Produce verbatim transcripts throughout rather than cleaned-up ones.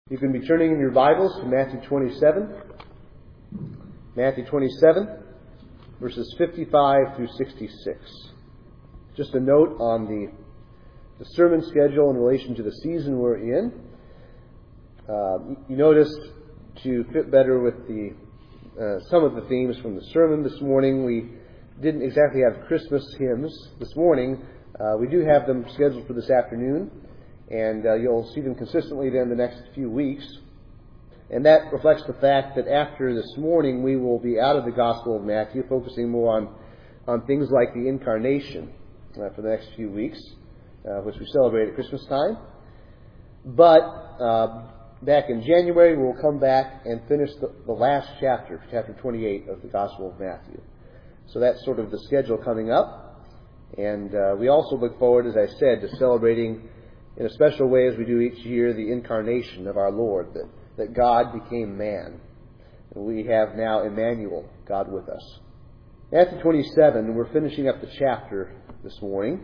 You can be turning in your Bibles to Matthew twenty-seven. Matthew twenty-seven, verses fifty-five through sixty-six. Just a note on the, the sermon schedule in relation to the season we're in. Uh, you noticed, to fit better with the uh, some of the themes from the sermon this morning, we didn't exactly have Christmas hymns this morning. Uh, we do have them scheduled for this afternoon. And uh, you'll see them consistently then the next few weeks. And that reflects the fact that after this morning we will be out of the Gospel of Matthew, focusing more on, on things like the Incarnation uh, for the next few weeks, uh, which we celebrate at Christmas time. But uh, back in January we'll come back and finish the, the last chapter, chapter twenty-eight of the Gospel of Matthew. So that's sort of the schedule coming up. And uh, we also look forward, as I said, to celebrating in a special way, as we do each year, the incarnation of our Lord, that, that God became man. And we have now Emmanuel, God with us. Matthew twenty-seven, we're finishing up the chapter this morning.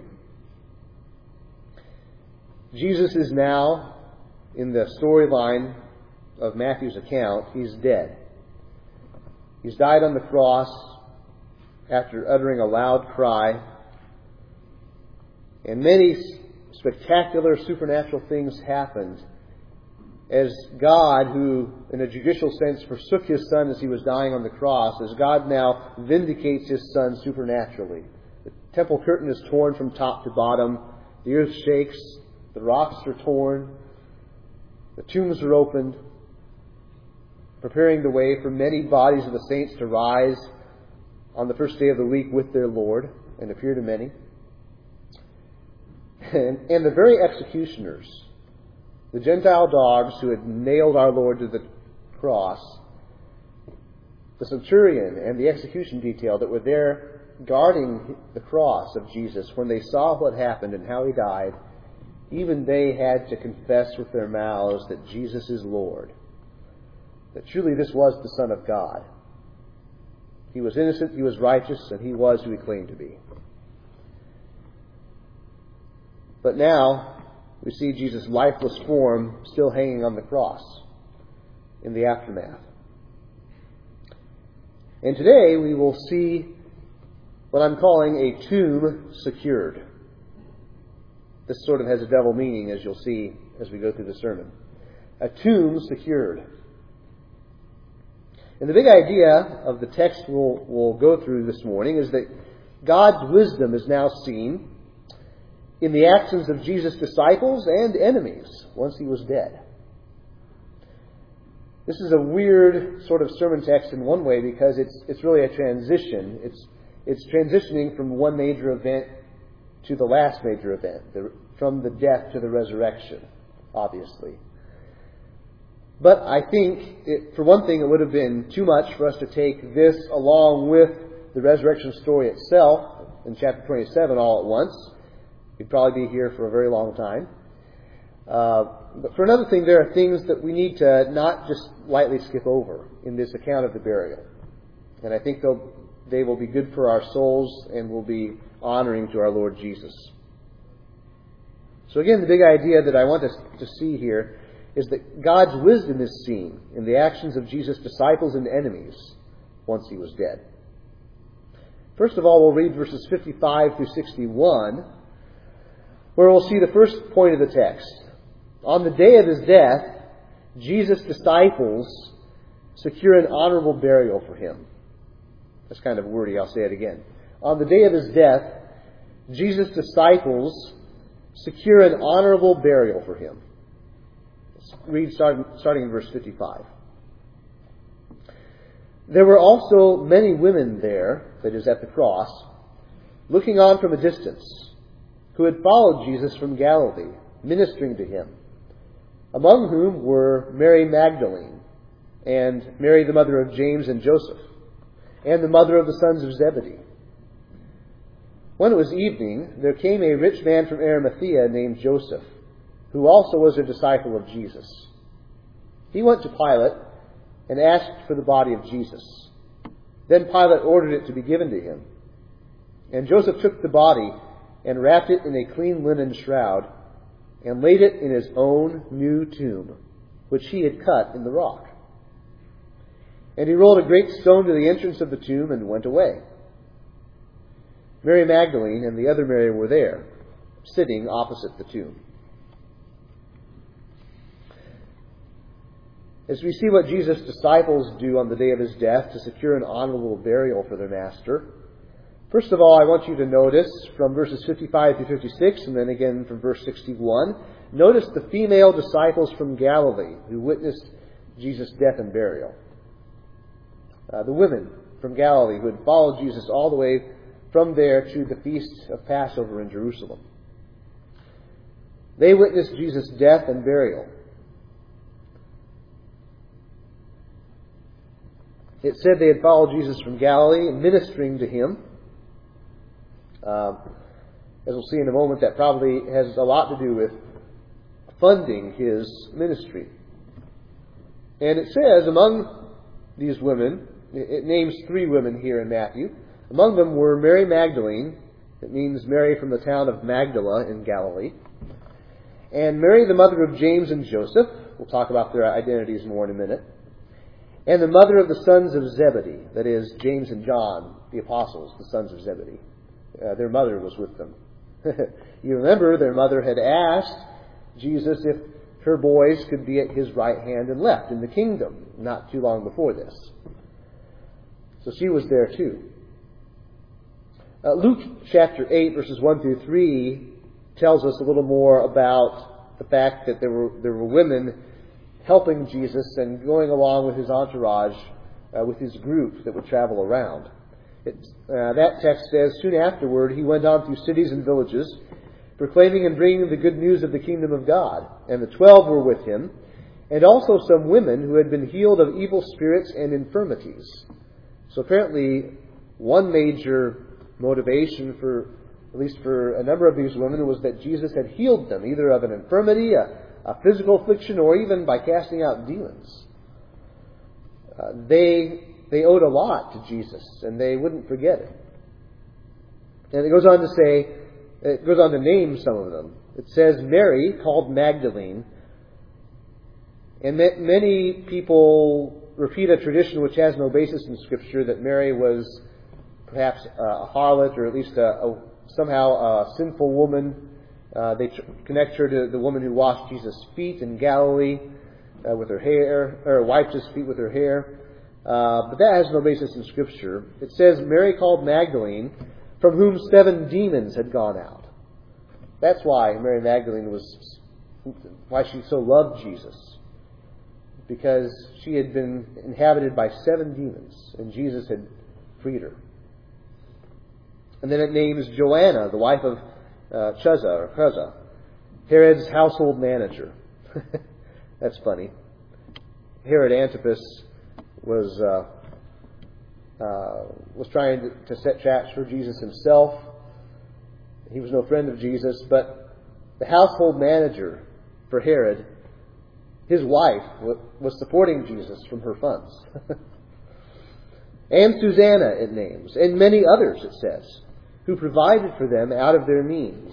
Jesus is now, in the storyline of Matthew's account, he's dead. He's died on the cross after uttering a loud cry. And many spectacular supernatural things happened as God, who in a judicial sense forsook His Son as He was dying on the cross, as God now vindicates His Son supernaturally. The temple curtain is torn from top to bottom. The earth shakes. The rocks are torn. The tombs are opened, preparing the way for many bodies of the saints to rise on the first day of the week with their Lord and appear to many. And, and the very executioners, the Gentile dogs who had nailed our Lord to the cross, the centurion and the execution detail that were there guarding the cross of Jesus, when they saw what happened and how He died, even they had to confess with their mouths that Jesus is Lord. That truly this was the Son of God. He was innocent, He was righteous, and He was who He claimed to be. But now we see Jesus' lifeless form still hanging on the cross in the aftermath. And today we will see what I'm calling a tomb secured. This sort of has a double meaning, as you'll see as we go through the sermon. A tomb secured. And the big idea of the text we'll, we'll go through this morning is that God's wisdom is now seen in the actions of Jesus' disciples and enemies once He was dead. This is a weird sort of sermon text in one way, because it's it's really a transition. It's it's transitioning from one major event to the last major event, the, from the death to the resurrection, obviously. But I think, it, for one thing, it would have been too much for us to take this along with the resurrection story itself in chapter twenty-seven all at once. We'd probably be here for a very long time. Uh, but for another thing, there are things that we need to not just lightly skip over in this account of the burial. And I think they'll, they will be good for our souls and will be honoring to our Lord Jesus. So again, the big idea that I want us to see here is that God's wisdom is seen in the actions of Jesus' disciples and enemies once He was dead. First of all, we'll read verses fifty-five through sixty-one, where we'll see the first point of the text. On the day of His death, Jesus' disciples secure an honorable burial for Him. That's kind of wordy, I'll say it again. On the day of His death, Jesus' disciples secure an honorable burial for Him. Let's read starting, starting in verse fifty-five. There were also many women there, that is, at the cross, looking on from a distance, who had followed Jesus from Galilee, ministering to Him, among whom were Mary Magdalene, and Mary the mother of James and Joseph, and the mother of the sons of Zebedee. When it was evening, there came a rich man from Arimathea named Joseph, who also was a disciple of Jesus. He went to Pilate and asked for the body of Jesus. Then Pilate ordered it to be given to him. And Joseph took the body and wrapped it in a clean linen shroud, and laid it in his own new tomb, which he had cut in the rock. And he rolled a great stone to the entrance of the tomb and went away. Mary Magdalene and the other Mary were there, sitting opposite the tomb. As we see what Jesus' disciples do on the day of his death to secure an honorable burial for their master, first of all, I want you to notice from verses fifty-five to fifty-six, and then again from verse sixty-one, notice the female disciples from Galilee who witnessed Jesus' death and burial. Uh, the women from Galilee who had followed Jesus all the way from there to the feast of Passover in Jerusalem. They witnessed Jesus' death and burial. It said they had followed Jesus from Galilee, ministering to him. Um, as we'll see in a moment, that probably has a lot to do with funding his ministry. And it says among these women, it names three women here in Matthew. Among them were Mary Magdalene, it means Mary from the town of Magdala in Galilee, and Mary, the mother of James and Joseph. We'll talk about their identities more in a minute. And the mother of the sons of Zebedee, that is, James and John, the apostles, the sons of Zebedee. Uh, their mother was with them. You remember their mother had asked Jesus if her boys could be at his right hand and left in the kingdom, not too long before this. So she was there too. Uh, Luke chapter eight, verses one through three, tells us a little more about the fact that there were there were women helping Jesus and going along with his entourage, uh, with his group that would travel around. It, uh, that text says, soon afterward he went on through cities and villages, proclaiming and bringing the good news of the kingdom of God. And the twelve were with him, and also some women who had been healed of evil spirits and infirmities. So apparently one major motivation for, at least for a number of these women, was that Jesus had healed them, either of an infirmity, a a physical affliction, or even by casting out demons. Uh, they they owed a lot to Jesus, and they wouldn't forget it. And it goes on to say, it goes on to name some of them. It says Mary, called Magdalene, and many people repeat a tradition which has no basis in Scripture, that Mary was perhaps a harlot, or at least a, a, somehow a sinful woman. Uh, they tr- connect her to the woman who washed Jesus' feet in Galilee uh, with her hair, or wiped his feet with her hair. Uh, but that has no basis in Scripture. It says Mary called Magdalene, from whom seven demons had gone out. That's why Mary Magdalene was, why she so loved Jesus. Because she had been inhabited by seven demons, and Jesus had freed her. And then it names Joanna, the wife of Uh, Chuza, or Chuza, Herod's household manager. That's funny. Herod Antipas was uh, uh, was trying to, to set traps for Jesus himself. He was no friend of Jesus, but the household manager for Herod, his wife, was supporting Jesus from her funds. And Susanna, it names, and many others, it says, who provided for them out of their means.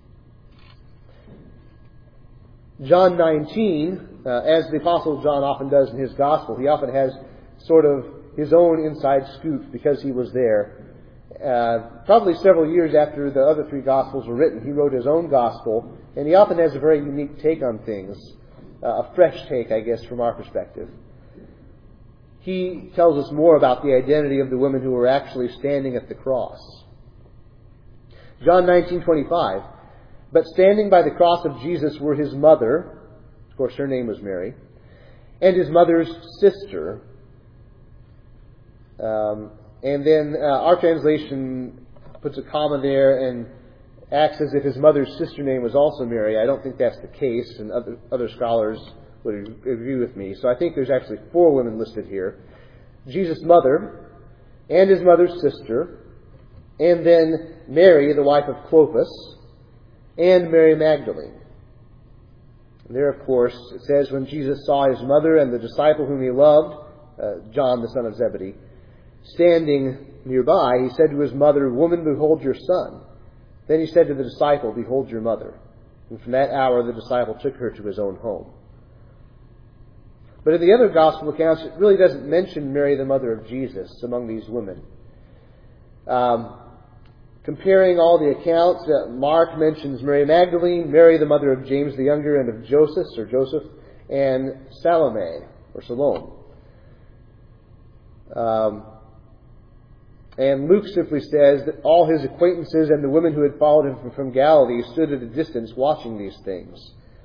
John nineteen, uh, as the Apostle John often does in his Gospel, he often has sort of his own inside scoop because he was there. Uh, probably several years after the other three Gospels were written, he wrote his own Gospel, and he often has a very unique take on things, uh, a fresh take, I guess, from our perspective. He tells us more about the identity of the women who were actually standing at the cross. John nineteen twenty-five. But standing by the cross of Jesus were his mother, of course her name was Mary, and his mother's sister. Um, and then uh, our translation puts a comma there and acts as if his mother's sister name was also Mary. I don't think that's the case, and other, other scholars would agree with me. So I think there's actually four women listed here. Jesus' mother, and his mother's sister, and then Mary, the wife of Clopas, and Mary Magdalene. And there, of course, it says, when Jesus saw his mother and the disciple whom he loved, uh, John, the son of Zebedee, standing nearby, he said to his mother, "Woman, behold your son." Then he said to the disciple, "Behold your mother." And from that hour the disciple took her to his own home. But in the other gospel accounts, it really doesn't mention Mary, the mother of Jesus, among these women. Um, comparing all the accounts, uh, Mark mentions Mary Magdalene, Mary, the mother of James the Younger and of Joseph, or Joseph, and Salome, or Salome. Um, and Luke simply says that all his acquaintances and the women who had followed him from, from Galilee stood at a distance watching these things.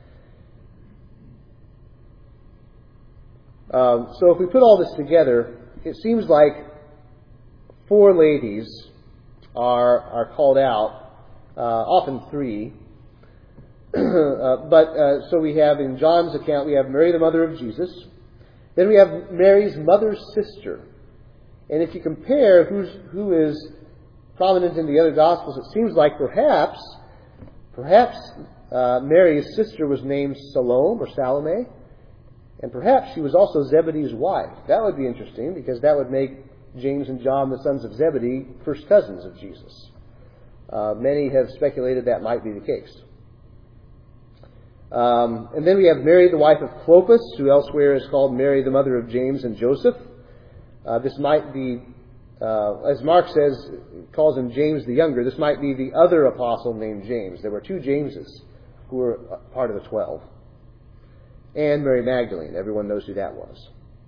Um, so if we put all this together, it seems like four ladies are are called out, uh, often three. uh, but uh, so we have in John's account, we have Mary, the mother of Jesus. Then we have Mary's mother's sister. And if you compare who's, who is prominent in the other Gospels, it seems like perhaps, perhaps uh, Mary's sister was named Salome or Salome, and perhaps she was also Zebedee's wife. That would be interesting, because that would make James and John, the sons of Zebedee, first cousins of Jesus. Uh, many have speculated that might be the case. Um, and then we have Mary, the wife of Clopas, who elsewhere is called Mary, the mother of James and Joseph. Uh, this might be, uh, as Mark says, calls him James the Younger, this might be the other apostle named James. There were two Jameses who were part of the twelve. And Mary Magdalene. Everyone knows who that was.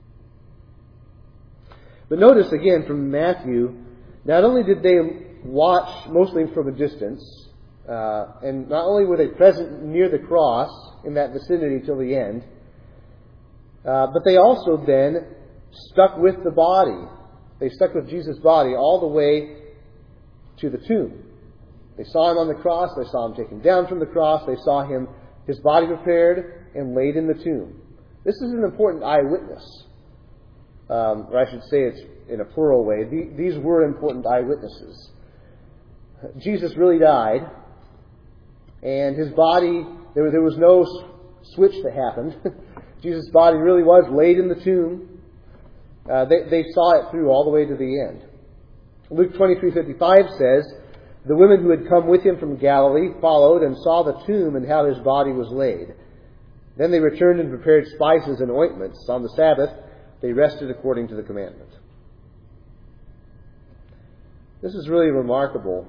But notice again from Matthew, not only did they watch mostly from a distance, uh, and not only were they present near the cross in that vicinity till the end, uh, but they also then stuck with the body. They stuck with Jesus' body all the way to the tomb. They saw him on the cross. They saw him taken down from the cross. They saw him, his body prepared and laid in the tomb. This is an important eyewitness. Um, or I should say it's in a plural way. The, these were important eyewitnesses. Jesus really died. And his body, there, there was no switch that happened. Jesus' body really was laid in the tomb. Uh, they, they saw it through all the way to the end. Luke twenty-three fifty-five says, the women who had come with him from Galilee followed and saw the tomb and how his body was laid. Then they returned and prepared spices and ointments. On the Sabbath, they rested according to the commandment. This is really remarkable.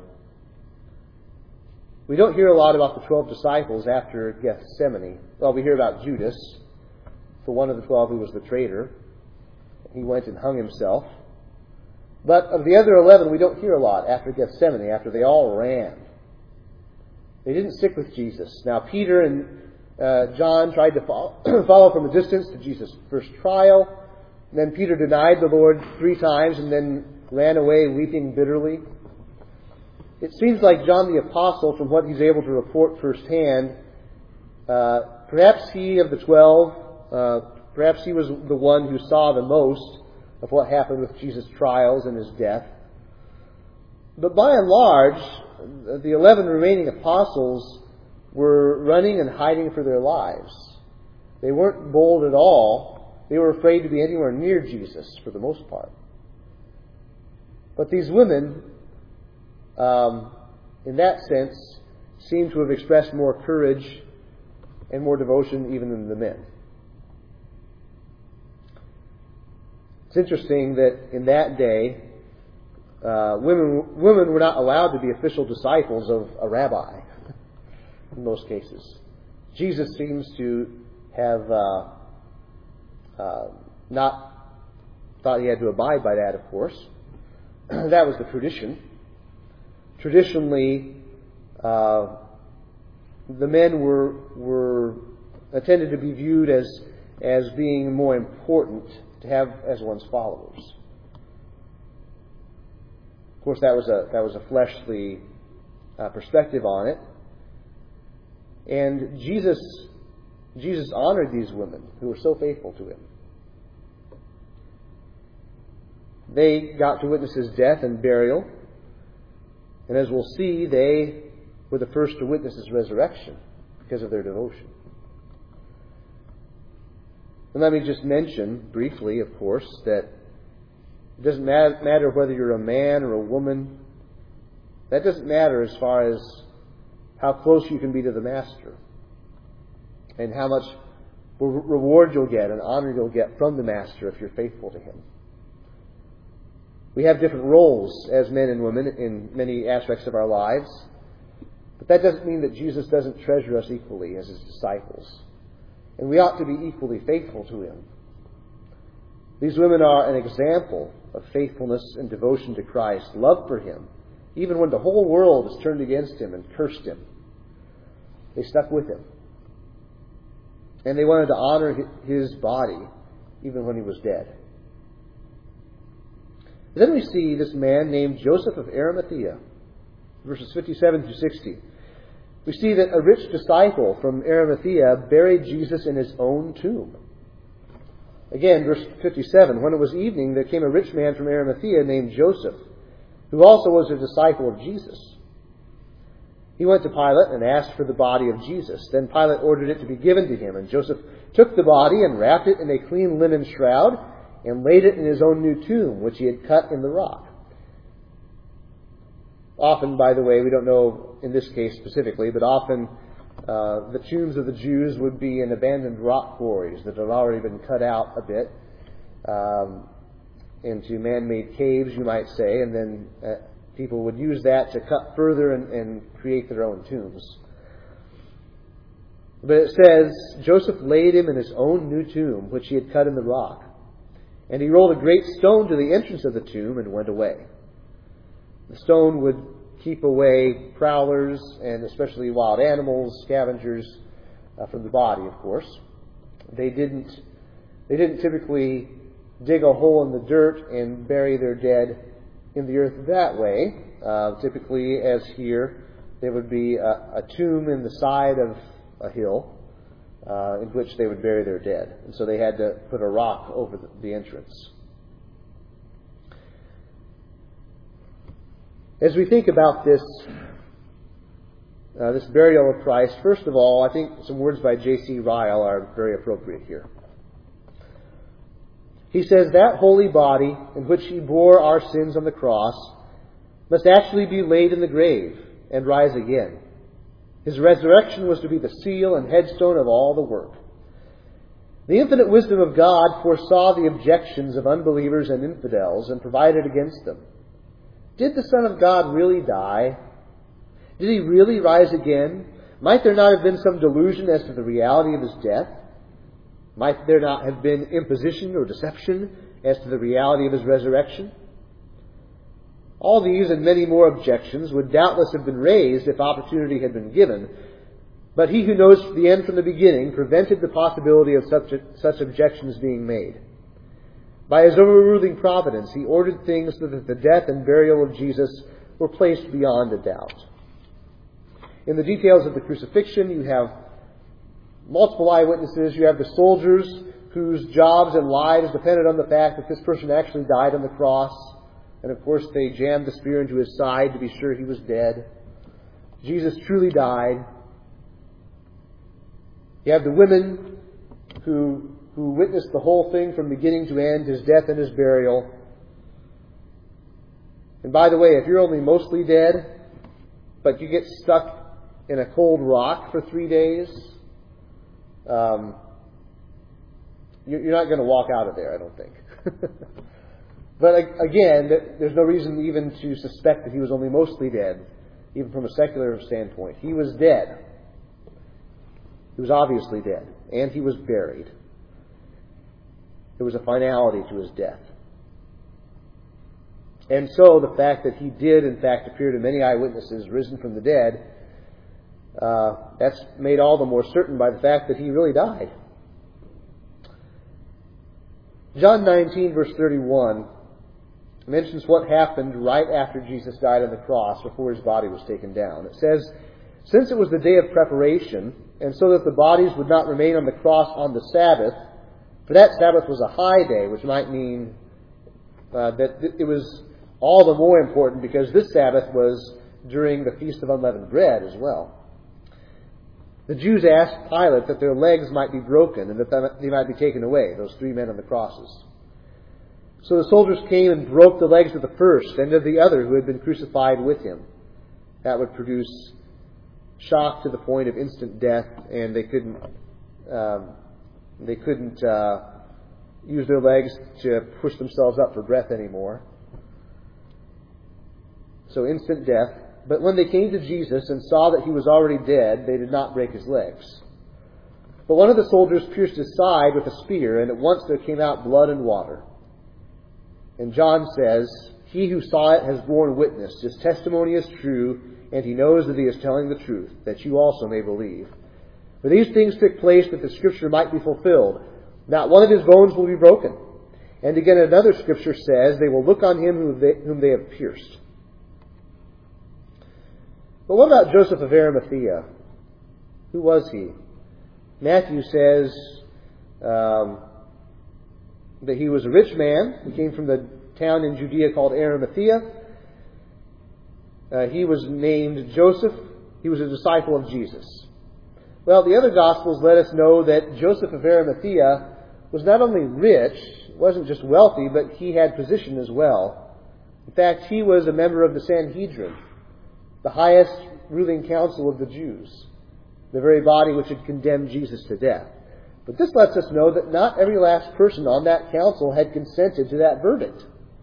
We don't hear a lot about the twelve disciples after Gethsemane. Well, we hear about Judas, for one of the twelve who was the traitor. He went and hung himself. But of the other eleven, we don't hear a lot after Gethsemane, after they all ran. They didn't stick with Jesus. Now, Peter and uh, John tried to follow, follow from a distance to Jesus' first trial. And then Peter denied the Lord three times and then ran away weeping bitterly. It seems like John the Apostle, from what he's able to report firsthand, uh, perhaps he of the twelve, uh, perhaps he was the one who saw the most of what happened with Jesus' trials and his death. But by and large, the eleven remaining apostles were running and hiding for their lives. They weren't bold at all. They were afraid to be anywhere near Jesus for the most part. But these women, um, in that sense, seem to have expressed more courage and more devotion even than the men. It's interesting that in that day, uh, women women were not allowed to be official disciples of a rabbi in most cases. Jesus seems to have uh, uh, not thought he had to abide by that, of course. That was the tradition. Traditionally, uh, the men were were tended to be viewed as as being more important to have as one's followers. Of course, that was a that was a fleshly uh, perspective on it, and Jesus Jesus honored these women who were so faithful to him. They got to witness his death and burial, and as we'll see, they were the first to witness his resurrection because of their devotion. And let me just mention briefly, of course, that it doesn't matter whether you're a man or a woman. That doesn't matter as far as how close you can be to the Master and how much reward you'll get and honor you'll get from the Master if you're faithful to him. We have different roles as men and women in many aspects of our lives, but that doesn't mean that Jesus doesn't treasure us equally as his disciples. And we ought to be equally faithful to him. These women are an example of faithfulness and devotion to Christ, love for him, even when the whole world has turned against him and cursed him. They stuck with him. And they wanted to honor his body even when he was dead. Then we see this man named Joseph of Arimathea, verses fifty-seven through sixty. We see that a rich disciple from Arimathea buried Jesus in his own tomb. Again, verse fifty-seven, when it was evening, there came a rich man from Arimathea named Joseph, who also was a disciple of Jesus. He went to Pilate and asked for the body of Jesus. Then Pilate ordered it to be given to him, and Joseph took the body and wrapped it in a clean linen shroud and laid it in his own new tomb, which he had cut in the rock. Often, by the way, we don't know in this case specifically, but often uh, the tombs of the Jews would be in abandoned rock quarries that had already been cut out a bit um, into man-made caves, you might say, and then uh, people would use that to cut further and, and create their own tombs. But it says, Joseph laid him in his own new tomb, which he had cut in the rock. And he rolled a great stone to the entrance of the tomb and went away. The stone would keep away prowlers and especially wild animals, scavengers, uh, from the body, of course. They didn't, they didn't typically dig a hole in the dirt and bury their dead in the earth that way. Uh, typically, as here, there would be a, a tomb in the side of a hill uh, in which they would bury their dead. And so they had to put a rock over the, the entrance. As we think about this, uh, this burial of Christ, first of all, I think some words by J C Ryle are very appropriate here. He says, that holy body in which he bore our sins on the cross must actually be laid in the grave and rise again. His resurrection was to be the seal and headstone of all the work. The infinite wisdom of God foresaw the objections of unbelievers and infidels and provided against them. Did the Son of God really die? Did he really rise again? Might there not have been some delusion as to the reality of his death? Might there not have been imposition or deception as to the reality of his resurrection? All these and many more objections would doubtless have been raised if opportunity had been given, but he who knows the end from the beginning prevented the possibility of such, such objections being made. By his overruling providence, he ordered things so that the death and burial of Jesus were placed beyond a doubt. In the details of the crucifixion, you have multiple eyewitnesses. You have the soldiers whose jobs and lives depended on the fact that this person actually died on the cross. And of course, they jammed the spear into his side to be sure he was dead. Jesus truly died. You have the women who, who witnessed the whole thing from beginning to end, his death and his burial. And by the way, if you're only mostly dead, but you get stuck in a cold rock for three days, um, you're not going to walk out of there, I don't think. But again, there's no reason even to suspect that he was only mostly dead, even from a secular standpoint. He was dead. He was obviously dead. And he was buried. There was a finality to his death. And so the fact that he did, in fact, appear to many eyewitnesses risen from the dead, uh, that's made all the more certain by the fact that he really died. John nineteen, verse thirty-one, mentions what happened right after Jesus died on the cross before his body was taken down. It says, since it was the day of preparation, and so that the bodies would not remain on the cross on the Sabbath, for that Sabbath was a high day, which might mean uh, that it was all the more important because this Sabbath was during the Feast of Unleavened Bread as well. The Jews asked Pilate that their legs might be broken and that they might be taken away, those three men on the crosses. So the soldiers came and broke the legs of the first and of the other who had been crucified with him. That would produce shock to the point of instant death, and they couldn't um, They couldn't uh, use their legs to push themselves up for breath anymore. So instant death. But when they came to Jesus and saw that he was already dead, they did not break his legs. But one of the soldiers pierced his side with a spear, and at once there came out blood and water. And John says, "He who saw it has borne witness. His testimony is true, and he knows that he is telling the truth, that you also may believe. For these things took place that the scripture might be fulfilled. Not one of his bones will be broken." And again another scripture says, "They will look on him whom they, whom they have pierced." But what about Joseph of Arimathea? Who was he? Matthew says um, that he was a rich man. He came from the town in Judea called Arimathea. Uh, he was named Joseph. He was a disciple of Jesus. Well, the other Gospels let us know that Joseph of Arimathea was not only rich, wasn't just wealthy, but he had position as well. In fact, he was a member of the Sanhedrin, the highest ruling council of the Jews, the very body which had condemned Jesus to death. But this lets us know that not every last person on that council had consented to that verdict.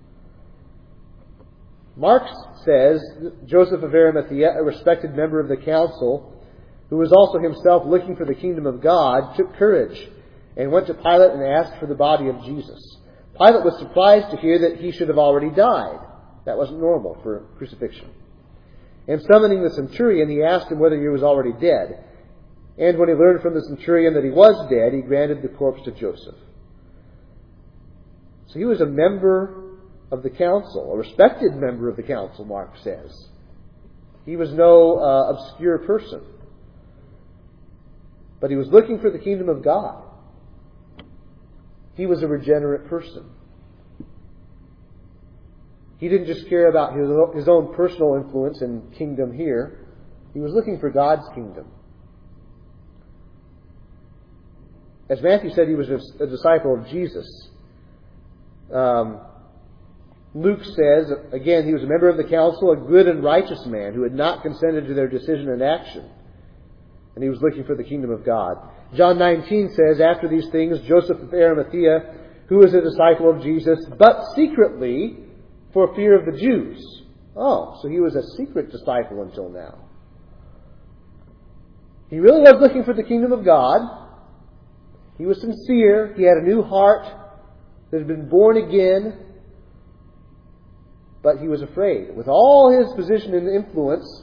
Mark says Joseph of Arimathea, a respected member of the council, who was also himself looking for the kingdom of God, took courage and went to Pilate and asked for the body of Jesus. Pilate was surprised to hear that he should have already died. That wasn't normal for crucifixion. And summoning the centurion, he asked him whether he was already dead. And when he learned from the centurion that he was dead, he granted the corpse to Joseph. So he was a member of the council, a respected member of the council, Mark says. He was no uh, obscure person. But he was looking for the kingdom of God. He was a regenerate person. He didn't just care about his, his own personal influence and kingdom here. He was looking for God's kingdom. As Matthew said, he was a, a disciple of Jesus. Um, Luke says, again, he was a member of the council, a good and righteous man who had not consented to their decision and action. And he was looking for the kingdom of God. John nineteen says, after these things, Joseph of Arimathea, who was a disciple of Jesus, but secretly for fear of the Jews. Oh, so he was a secret disciple until now. He really was looking for the kingdom of God. He was sincere. He had a new heart that had been born again. But he was afraid. With all his position and influence,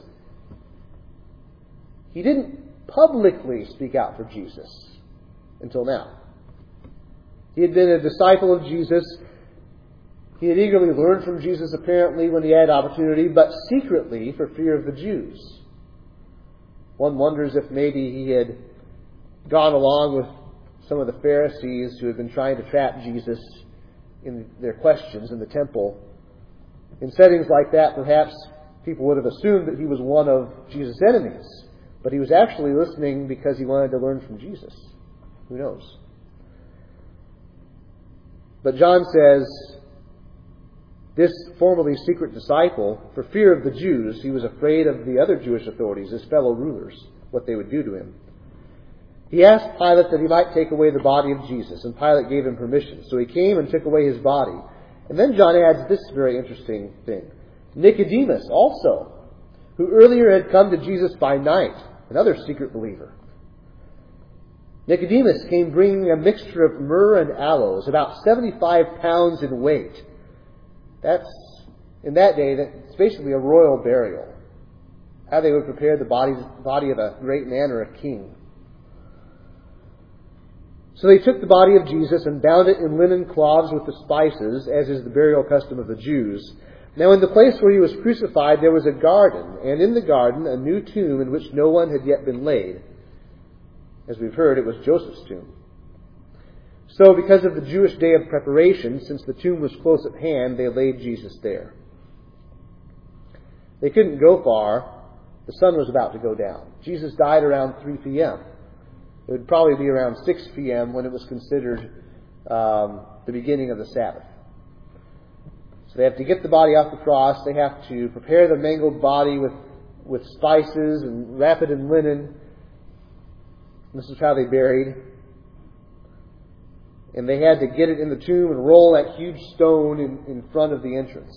he didn't publicly speak out for Jesus until now. He had been a disciple of Jesus. He had eagerly learned from Jesus apparently when he had opportunity, but secretly for fear of the Jews. One wonders if maybe he had gone along with some of the Pharisees who had been trying to trap Jesus in their questions in the temple. In settings like that, perhaps people would have assumed that he was one of Jesus' enemies. But he was actually listening because he wanted to learn from Jesus. Who knows? But John says, this formerly secret disciple, for fear of the Jews, he was afraid of the other Jewish authorities, his fellow rulers, what they would do to him. He asked Pilate that he might take away the body of Jesus, and Pilate gave him permission. So he came and took away his body. And then John adds this very interesting thing. Nicodemus also, who earlier had come to Jesus by night, another secret believer. Nicodemus came bringing a mixture of myrrh and aloes, about seventy-five pounds in weight. That's, in that day, that's basically a royal burial. How they would prepare the body, body of a great man or a king. So they took the body of Jesus and bound it in linen cloths with the spices, as is the burial custom of the Jews. Now in the place where he was crucified there was a garden, and in the garden a new tomb in which no one had yet been laid. As we've heard, it was Joseph's tomb. So because of the Jewish day of preparation, since the tomb was close at hand, they laid Jesus there. They couldn't go far. The sun was about to go down. Jesus died around three p.m. It would probably be around six p.m. when it was considered um, the beginning of the Sabbath. So they have to get the body off the cross. They have to prepare the mangled body with, with spices and wrap it in linen. This is how they buried. and they had to get it in the tomb and roll that huge stone in, in front of the entrance.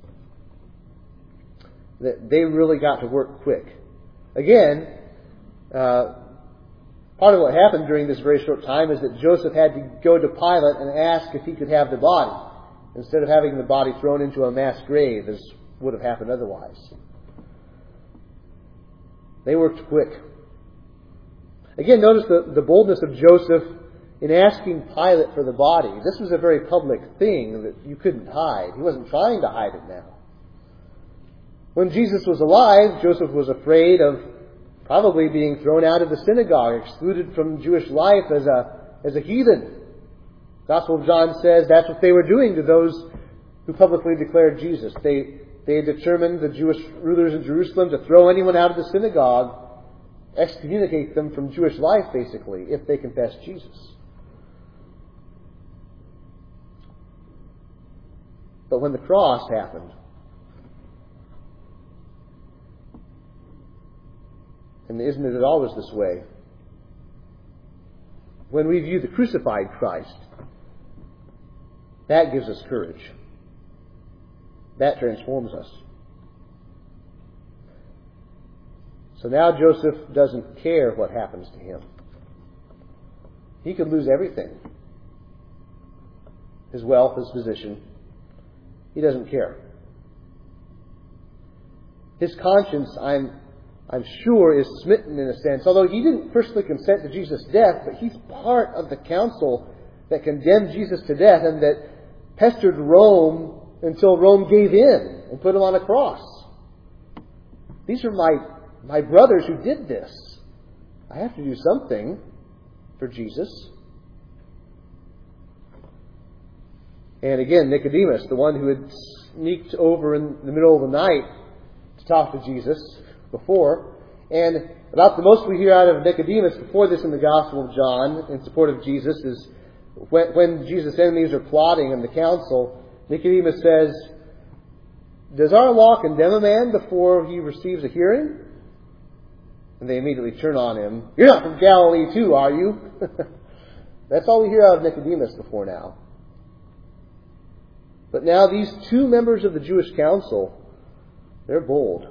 That they really got to work quick. Again, uh, part of what happened during this very short time is that Joseph had to go to Pilate and ask if he could have the body, instead of having the body thrown into a mass grave, as would have happened otherwise. They worked quick. Again, notice the, the boldness of Joseph in asking Pilate for the body. This was a very public thing that you couldn't hide. He wasn't trying to hide it now. When Jesus was alive, Joseph was afraid of probably being thrown out of the synagogue, excluded from Jewish life as a, as a heathen. The Gospel of John says that's what they were doing to those who publicly declared Jesus. They, they had determined, the Jewish rulers in Jerusalem, to throw anyone out of the synagogue, excommunicate them from Jewish life, basically, if they confessed Jesus. But when the cross happened, and isn't it always this way? When we view the crucified Christ, that gives us courage. That transforms us. So now Joseph doesn't care what happens to him. He could lose everything. His wealth, his position. He doesn't care. His conscience, I'm, I'm sure, is smitten in a sense. Although he didn't personally consent to Jesus' death, but he's part of the council that condemned Jesus to death and that pestered Rome until Rome gave in and put him on a cross. These are my, my brothers who did this. I have to do something for Jesus. And again, Nicodemus, the one who had sneaked over in the middle of the night to talk to Jesus before. And about the most we hear out of Nicodemus before this in the Gospel of John in support of Jesus is when, when Jesus' enemies are plotting in the council, Nicodemus says, "Does our law condemn a man before he receives a hearing?" And they immediately turn on him. "You're not from Galilee too, are you?" That's all we hear out of Nicodemus before now. But now these two members of the Jewish council, they're bold.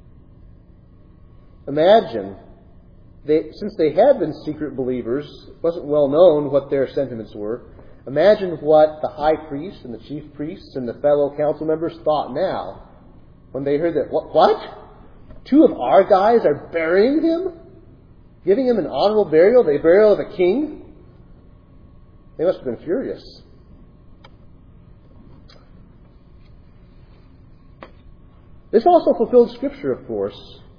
Imagine, they, since they had been secret believers, it wasn't well known what their sentiments were. Imagine what the high priest and the chief priests and the fellow council members thought now when they heard that. What? what? Two of our guys are burying him? Giving him an honorable burial, the burial of a king? They must have been furious. This also fulfilled Scripture, of course.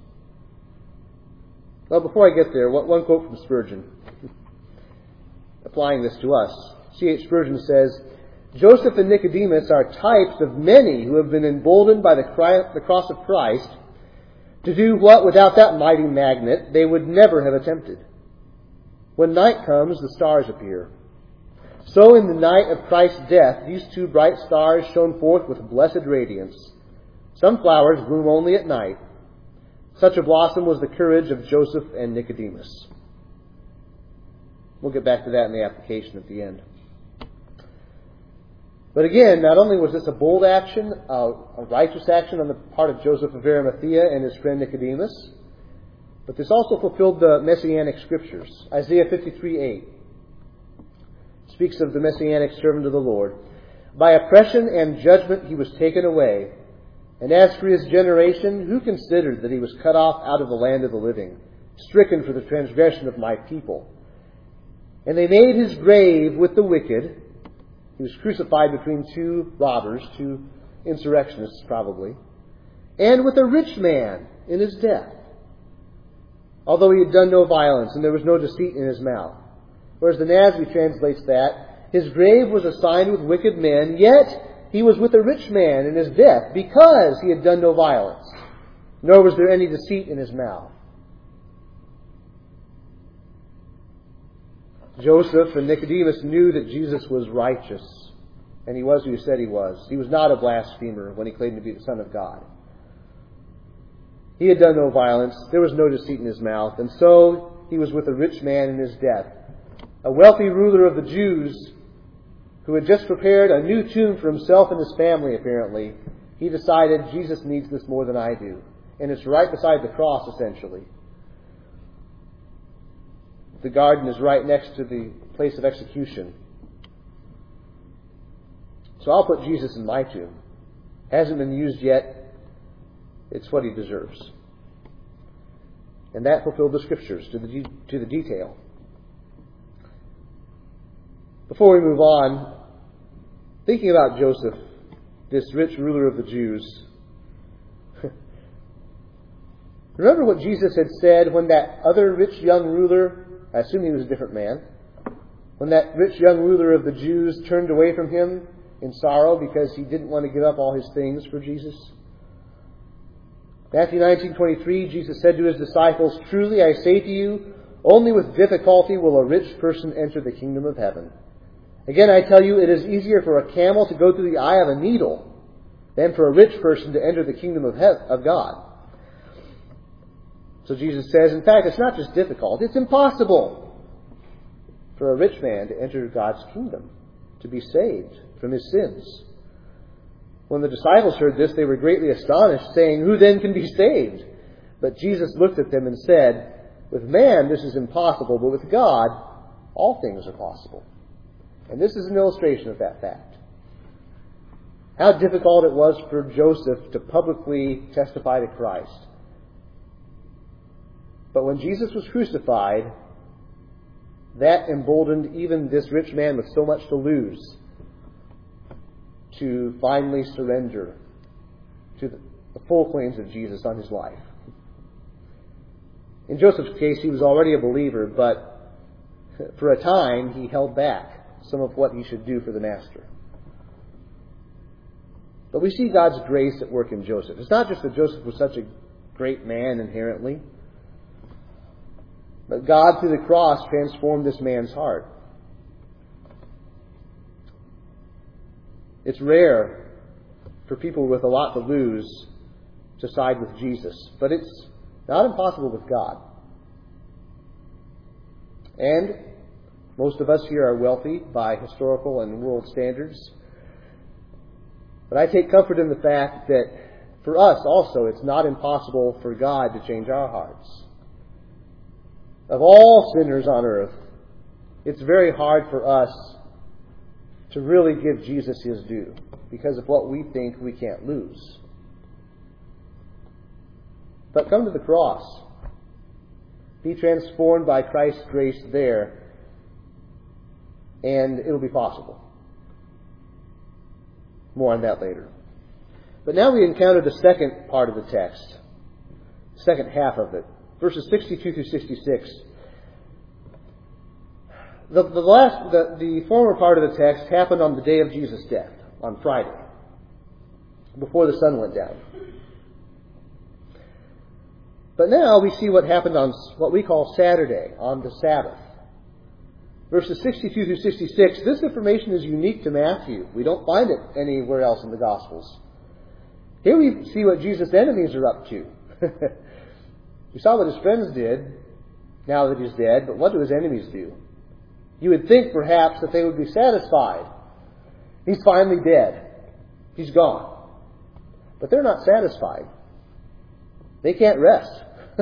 Well, before I get there, one quote from Spurgeon, applying this to us. C H Spurgeon says, "Joseph and Nicodemus are types of many who have been emboldened by the cross of Christ to do what, without that mighty magnet, they would never have attempted. When night comes, the stars appear. So in the night of Christ's death, these two bright stars shone forth with blessed radiance. Some flowers bloom only at night. Such a blossom was the courage of Joseph and Nicodemus." We'll get back to that in the application at the end. But again, not only was this a bold action, a, a righteous action on the part of Joseph of Arimathea and his friend Nicodemus, but this also fulfilled the Messianic Scriptures. Isaiah fifty-three eight speaks of the Messianic servant of the Lord. "By oppression and judgment he was taken away. And as for his generation, who considered that he was cut off out of the land of the living, stricken for the transgression of my people? And they made his grave with the wicked." He was crucified between two robbers, two insurrectionists probably, "and with a rich man in his death, although he had done no violence and there was no deceit in his mouth." Whereas the N A S B translates that, "His grave was assigned with wicked men, yet he was with a rich man in his death, because he had done no violence, nor was there any deceit in his mouth." Joseph and Nicodemus knew that Jesus was righteous, and he was who he said he was. He was not a blasphemer when he claimed to be the Son of God. He had done no violence, there was no deceit in his mouth, and so he was with a rich man in his death. A wealthy ruler of the Jews who had just prepared a new tomb for himself and his family, apparently, he decided Jesus needs this more than I do. And it's right beside the cross, essentially. The garden is right next to the place of execution. So I'll put Jesus in my tomb. Hasn't been used yet. It's what he deserves. And that fulfilled the Scriptures to the, to the detail. Before we move on, thinking about Joseph, this rich ruler of the Jews, remember what Jesus had said when that other rich young ruler, I assume he was a different man, when that rich young ruler of the Jews turned away from him in sorrow because he didn't want to give up all his things for Jesus? Matthew nineteen twenty-three, Jesus said to his disciples, "Truly I say to you, only with difficulty will a rich person enter the kingdom of heaven. Again, I tell you, it is easier for a camel to go through the eye of a needle than for a rich person to enter the kingdom of, he- of God." So Jesus says, in fact, it's not just difficult, it's impossible for a rich man to enter God's kingdom, to be saved from his sins. When the disciples heard this, they were greatly astonished, saying, "Who then can be saved?" But Jesus looked at them and said, "With man this is impossible, but with God all things are possible." And this is an illustration of that fact. How difficult it was for Joseph to publicly testify to Christ. But when Jesus was crucified, that emboldened even this rich man with so much to lose to finally surrender to the, the full claims of Jesus on his life. In Joseph's case, he was already a believer, but for a time he held back some of what he should do for the Master. But we see God's grace at work in Joseph. It's not just that Joseph was such a great man inherently, but God, through the cross, transformed this man's heart. It's rare for people with a lot to lose to side with Jesus, but it's not impossible with God. And most of us here are wealthy by historical and world standards. But I take comfort in the fact that for us also, it's not impossible for God to change our hearts. Of all sinners on earth, it's very hard for us to really give Jesus his due because of what we think we can't lose. But come to the cross. Be transformed by Christ's grace there, and it'll be possible. More on that later. But now we encounter the second part of the text, the second half of it, verses sixty-two through sixty-six. The, the last, the, the former part of the text happened on the day of Jesus' death, on Friday, before the sun went down. But now we see what happened on what we call Saturday, on the Sabbath. Verses sixty-two through sixty-six, this information is unique to Matthew. We don't find it anywhere else in the Gospels. Here we see what Jesus' enemies are up to. We saw what his friends did now that he's dead, but what do his enemies do? You would think perhaps that they would be satisfied. He's finally dead. He's gone. But they're not satisfied. They can't rest.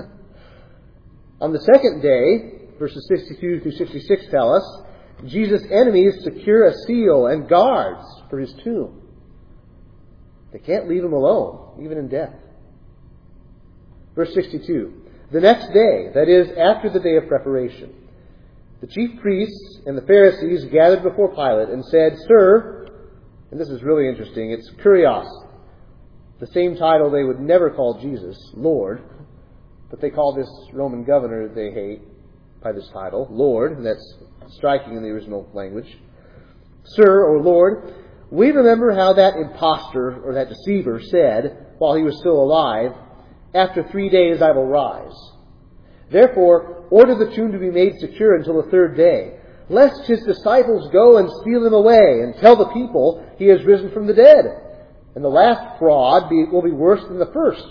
On the second day, verses sixty-two through sixty-six tell us, Jesus' enemies secure a seal and guards for his tomb. They can't leave him alone, even in death. Verse sixty-two, the next day, that is, after the day of preparation, the chief priests and the Pharisees gathered before Pilate and said, "Sir," and this is really interesting, it's Kurios, the same title they would never call Jesus, Lord, but they call this Roman governor they hate by this title, Lord, and that's striking in the original language. "Sir," or Lord, "we remember how that impostor or that deceiver said, while he was still alive, 'After three days I will rise.' Therefore, order the tomb to be made secure until the third day, lest his disciples go and steal him away and tell the people he has risen from the dead. And the last fraud be, will be worse than the first."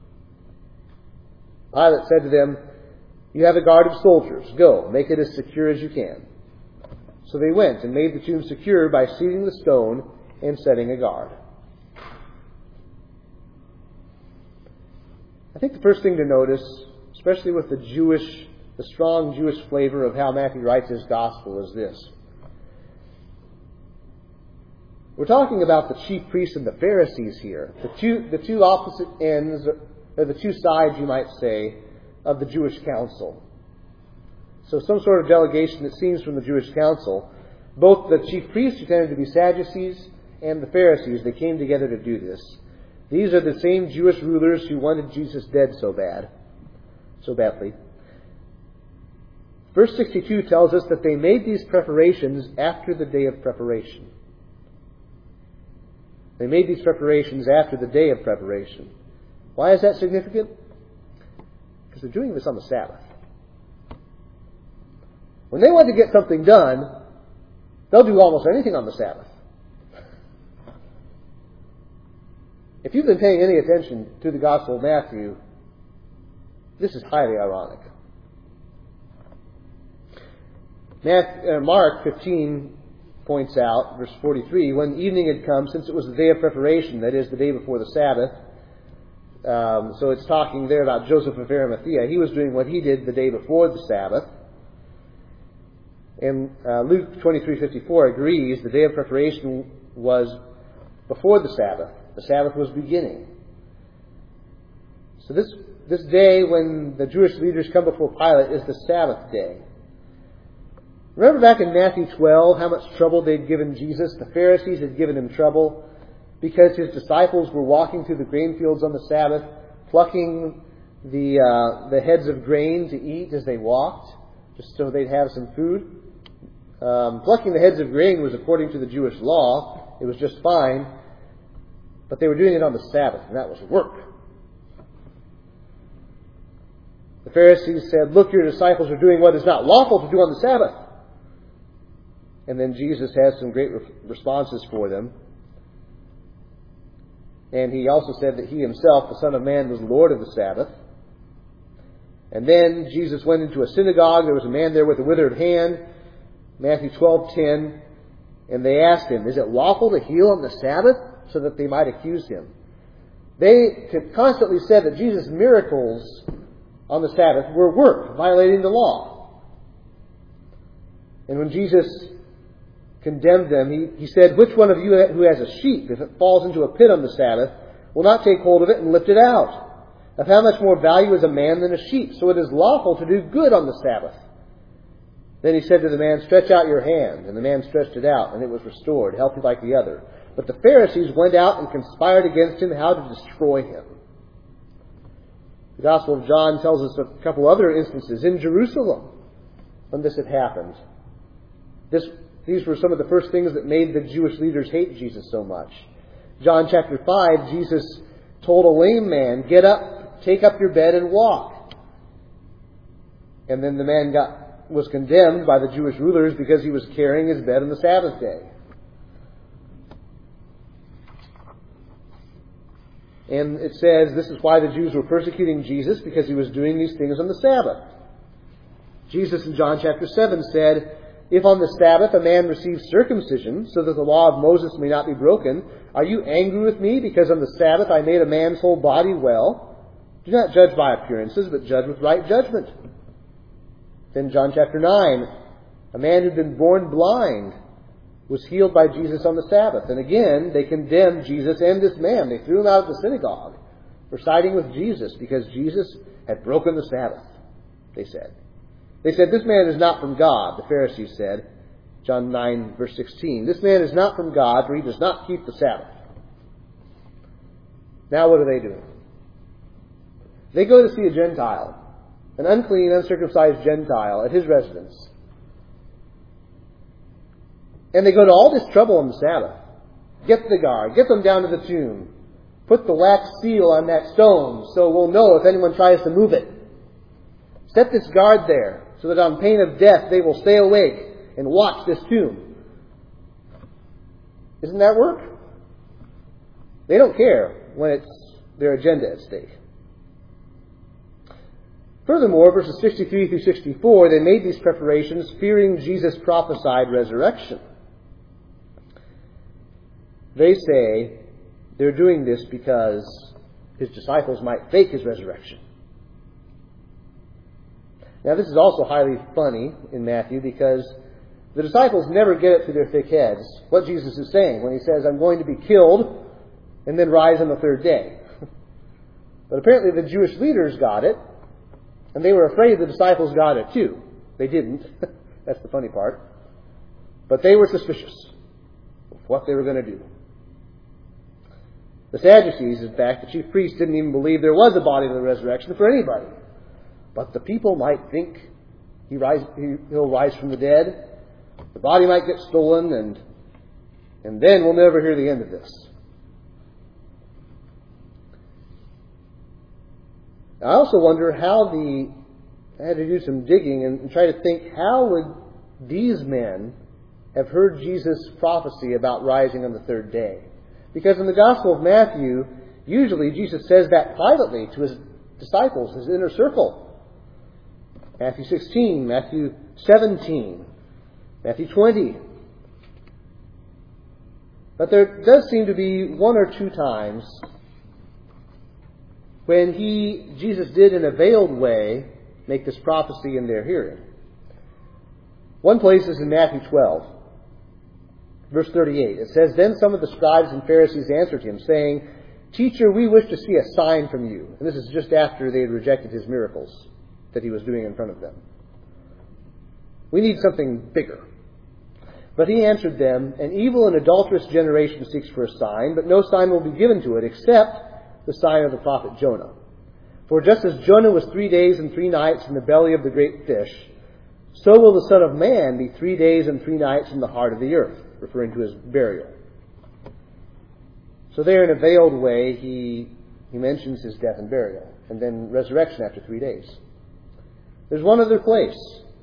Pilate said to them, "You have a guard of soldiers. Go, make it as secure as you can." So they went and made the tomb secure by sealing the stone and setting a guard. I think the first thing to notice, especially with the Jewish, the strong Jewish flavor of how Matthew writes his gospel, is this. We're talking about the chief priests and the Pharisees here, the two, the two opposite ends, or the two sides, you might say, of the Jewish council. So some sort of delegation, it seems, from the Jewish council. Both the chief priests, who tended to be Sadducees, and the Pharisees, they came together to do this. These are the same Jewish rulers who wanted Jesus dead so bad, so badly. Verse sixty-two tells us that they made these preparations after the day of preparation. They made these preparations after the day of preparation. Why is that significant? Because they're doing this on the Sabbath. When they want to get something done, they'll do almost anything on the Sabbath. If you've been paying any attention to the Gospel of Matthew, this is highly ironic. Mark fifteen points out, verse forty-three, when evening had come, since it was the day of preparation, that is, the day before the Sabbath, um, so it's talking there about Joseph of Arimathea. He was doing what he did the day before the Sabbath. And uh, Luke twenty-three fifty-four agrees the day of preparation was before the Sabbath. The Sabbath was beginning. So this, this day when the Jewish leaders come before Pilate is the Sabbath day. Remember back in Matthew twelve how much trouble they'd given Jesus? The Pharisees had given him trouble because his disciples were walking through the grain fields on the Sabbath, plucking the uh, the heads of grain to eat as they walked, just so they'd have some food. Um, plucking the heads of grain was according to the Jewish law. It was just fine. But they were doing it on the Sabbath, and that was work. The Pharisees said, "Look, your disciples are doing what is not lawful to do on the Sabbath." And then Jesus has some great re- responses for them. And he also said that he himself, the Son of Man, was Lord of the Sabbath. And then Jesus went into a synagogue. There was a man there with a withered hand, Matthew twelve ten, and they asked him, "Is it lawful to heal on the Sabbath?" So that they might accuse him. They constantly said that Jesus' miracles on the Sabbath were work, violating the law. And when Jesus condemned them, he, he said, "Which one of you who has a sheep, if it falls into a pit on the Sabbath, will not take hold of it and lift it out? Of how much more value is a man than a sheep? So it is lawful to do good on the Sabbath." Then he said to the man, "Stretch out your hand." And the man stretched it out, and it was restored, healthy like the other. But the Pharisees went out and conspired against him how to destroy him. The Gospel of John tells us a couple other instances in Jerusalem when this had happened. This, these were some of the first things that made the Jewish leaders hate Jesus so much. John chapter five, Jesus told a lame man, "Get up, take up your bed and walk." And then the man got was condemned by the Jewish rulers because he was carrying his bed on the Sabbath day. And it says this is why the Jews were persecuting Jesus, because he was doing these things on the Sabbath. Jesus in John chapter seven said, "If on the Sabbath a man receives circumcision, so that the law of Moses may not be broken, are you angry with me because on the Sabbath I made a man's whole body well? Do not judge by appearances, but judge with right judgment." Then John chapter nine, a man who'd been born blind was healed by Jesus on the Sabbath. And again, they condemned Jesus and this man. They threw him out of the synagogue for siding with Jesus because Jesus had broken the Sabbath, they said. They said, "This man is not from God," the Pharisees said. John nine, verse sixteen. "This man is not from God, for he does not keep the Sabbath." Now what are they doing? They go to see a Gentile, an unclean, uncircumcised Gentile at his residence. And they go to all this trouble on the Sabbath. Get the guard. Get them down to the tomb. Put the wax seal on that stone so we'll know if anyone tries to move it. Set this guard there so that on pain of death they will stay awake and watch this tomb. Isn't that work? They don't care when it's their agenda at stake. Furthermore, verses sixty-three through sixty-four, they made these preparations fearing Jesus' prophesied resurrection. They say they're doing this because his disciples might fake his resurrection. Now, this is also highly funny in Matthew because the disciples never get it through their thick heads what Jesus is saying when he says, I'm going to be killed and then rise on the third day. But apparently the Jewish leaders got it, and they were afraid the disciples got it too. They didn't. That's the funny part. But they were suspicious of what they were going to do. The Sadducees, in fact, the chief priests, didn't even believe there was a body of the resurrection for anybody. But the people might think he rise, he, he'll rise from the dead. The body might get stolen, and, and then we'll never hear the end of this. I also wonder how the... I had to do some digging and, and try to think, how would these men have heard Jesus' prophecy about rising on the third day? Because in the Gospel of Matthew, usually Jesus says that privately to his disciples, his inner circle. Matthew sixteen, Matthew seventeen, Matthew twenty. But there does seem to be one or two times when he, Jesus did in a veiled way, make this prophecy in their hearing. One place is in Matthew twelve, verse thirty-eight. It says, Then some of the scribes and Pharisees answered him, saying, Teacher, we wish to see a sign from you. And this is just after they had rejected his miracles that he was doing in front of them. We need something bigger. But he answered them, An evil and adulterous generation seeks for a sign, but no sign will be given to it except the sign of the prophet Jonah. For just as Jonah was three days and three nights in the belly of the great fish, so will the Son of Man be three days and three nights in the heart of the earth, referring to his burial. So there, in a veiled way, he, he mentions his death and burial, and then resurrection after three days. There's one other place.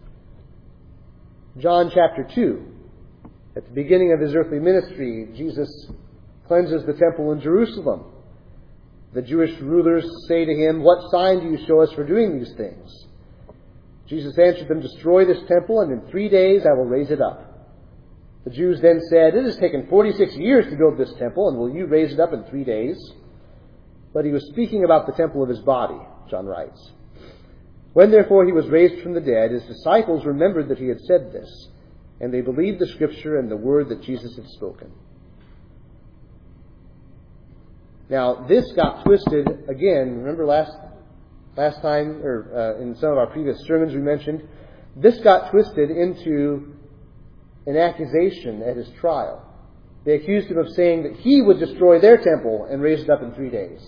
John chapter two. At the beginning of his earthly ministry, Jesus cleanses the temple in Jerusalem. The Jewish rulers say to him, What sign do you show us for doing these things? Jesus answered them, Destroy this temple, and in three days I will raise it up. The Jews then said, It has taken forty-six years to build this temple, and will you raise it up in three days? But he was speaking about the temple of his body, John writes. When therefore he was raised from the dead, his disciples remembered that he had said this, and they believed the scripture and the word that Jesus had spoken. Now, this got twisted again. Remember last last time, or uh, in some of our previous sermons we mentioned, this got twisted into an accusation at his trial. They accused him of saying that he would destroy their temple and raise it up in three days.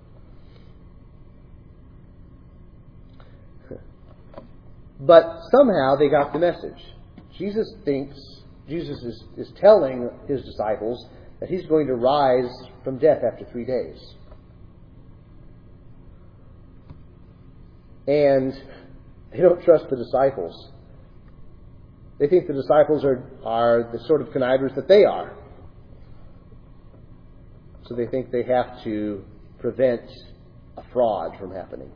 But somehow they got the message. Jesus thinks, Jesus is, is telling his disciples that he's going to rise from death after three days. And they don't trust the disciples. They think the disciples are, are the sort of connivers that they are. So they think they have to prevent a fraud from happening.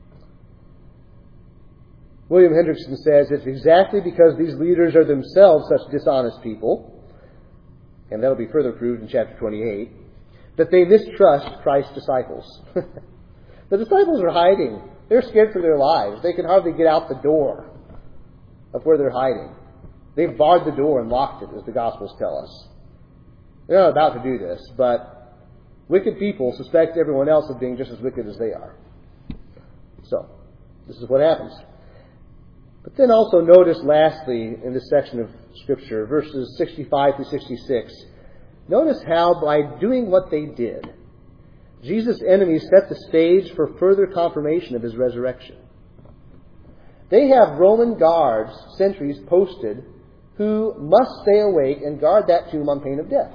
William Hendrickson says it's exactly because these leaders are themselves such dishonest people, and that'll be further proved in chapter twenty-eight, that they mistrust Christ's disciples. The disciples are hiding. They're scared for their lives. They can hardly get out the door of where they're hiding. They've barred the door and locked it, as the Gospels tell us. They're not about to do this, but wicked people suspect everyone else of being just as wicked as they are. So, this is what happens. But then also notice lastly in this section of Scripture, verses sixty-five through sixty-six, notice how by doing what they did, Jesus' enemies set the stage for further confirmation of his resurrection. They have Roman guards, sentries posted, who must stay awake and guard that tomb on pain of death.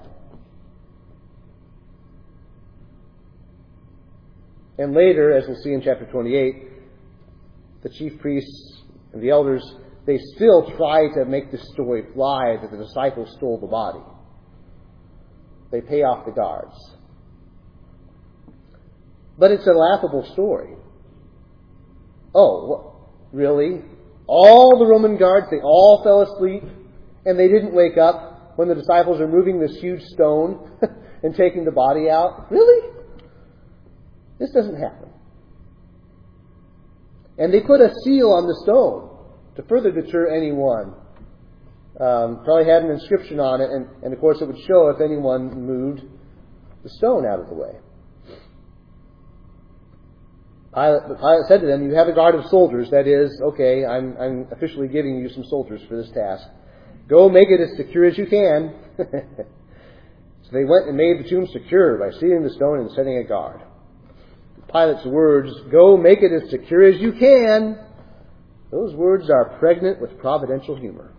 And later, as we'll see in chapter twenty-eight, the chief priests and the elders, they still try to make this story fly that the disciples stole the body. They pay off the guards. But it's a laughable story. Oh, really? All the Roman guards, they all fell asleep, and they didn't wake up when the disciples are moving this huge stone and taking the body out? Really? This doesn't happen. And they put a seal on the stone to further deter anyone. Um, probably had an inscription on it, and, and of course it would show if anyone moved the stone out of the way. Pilate, but Pilate said to them, "You have a guard of soldiers. That is, okay, I'm, I'm officially giving you some soldiers for this task. Go make it as secure as you can." So they went and made the tomb secure by sealing the stone and setting a guard. Pilate's words, "Go make it as secure as you can," those words are pregnant with providential humor.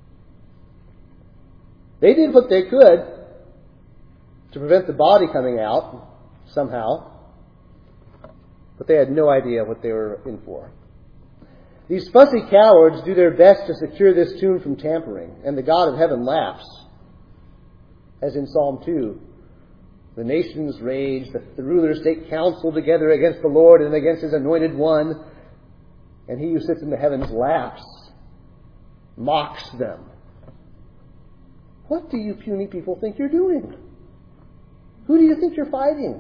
They did what they could to prevent the body coming out somehow, but they had no idea what they were in for. These fussy cowards do their best to secure this tomb from tampering, and the God of heaven laughs. As in Psalm two, the nations rage, the, the rulers take counsel together against the Lord and against His anointed one, and He who sits in the heavens laughs, mocks them. What do you puny people think you're doing? Who do you think you're fighting?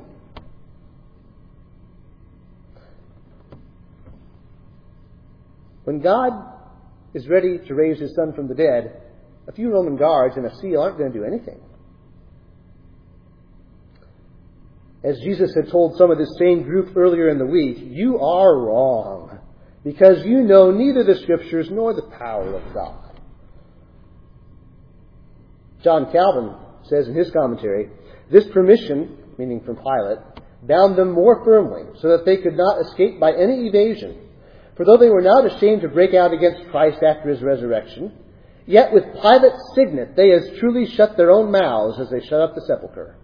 When God is ready to raise His Son from the dead, a few Roman guards and a seal aren't going to do anything. As Jesus had told some of this same group earlier in the week, you are wrong, because you know neither the Scriptures nor the power of God. John Calvin says in his commentary, this permission, meaning from Pilate, bound them more firmly, so that they could not escape by any evasion. For though they were not ashamed to break out against Christ after His resurrection, yet with Pilate's signet they as truly shut their own mouths as they shut up the sepulchre.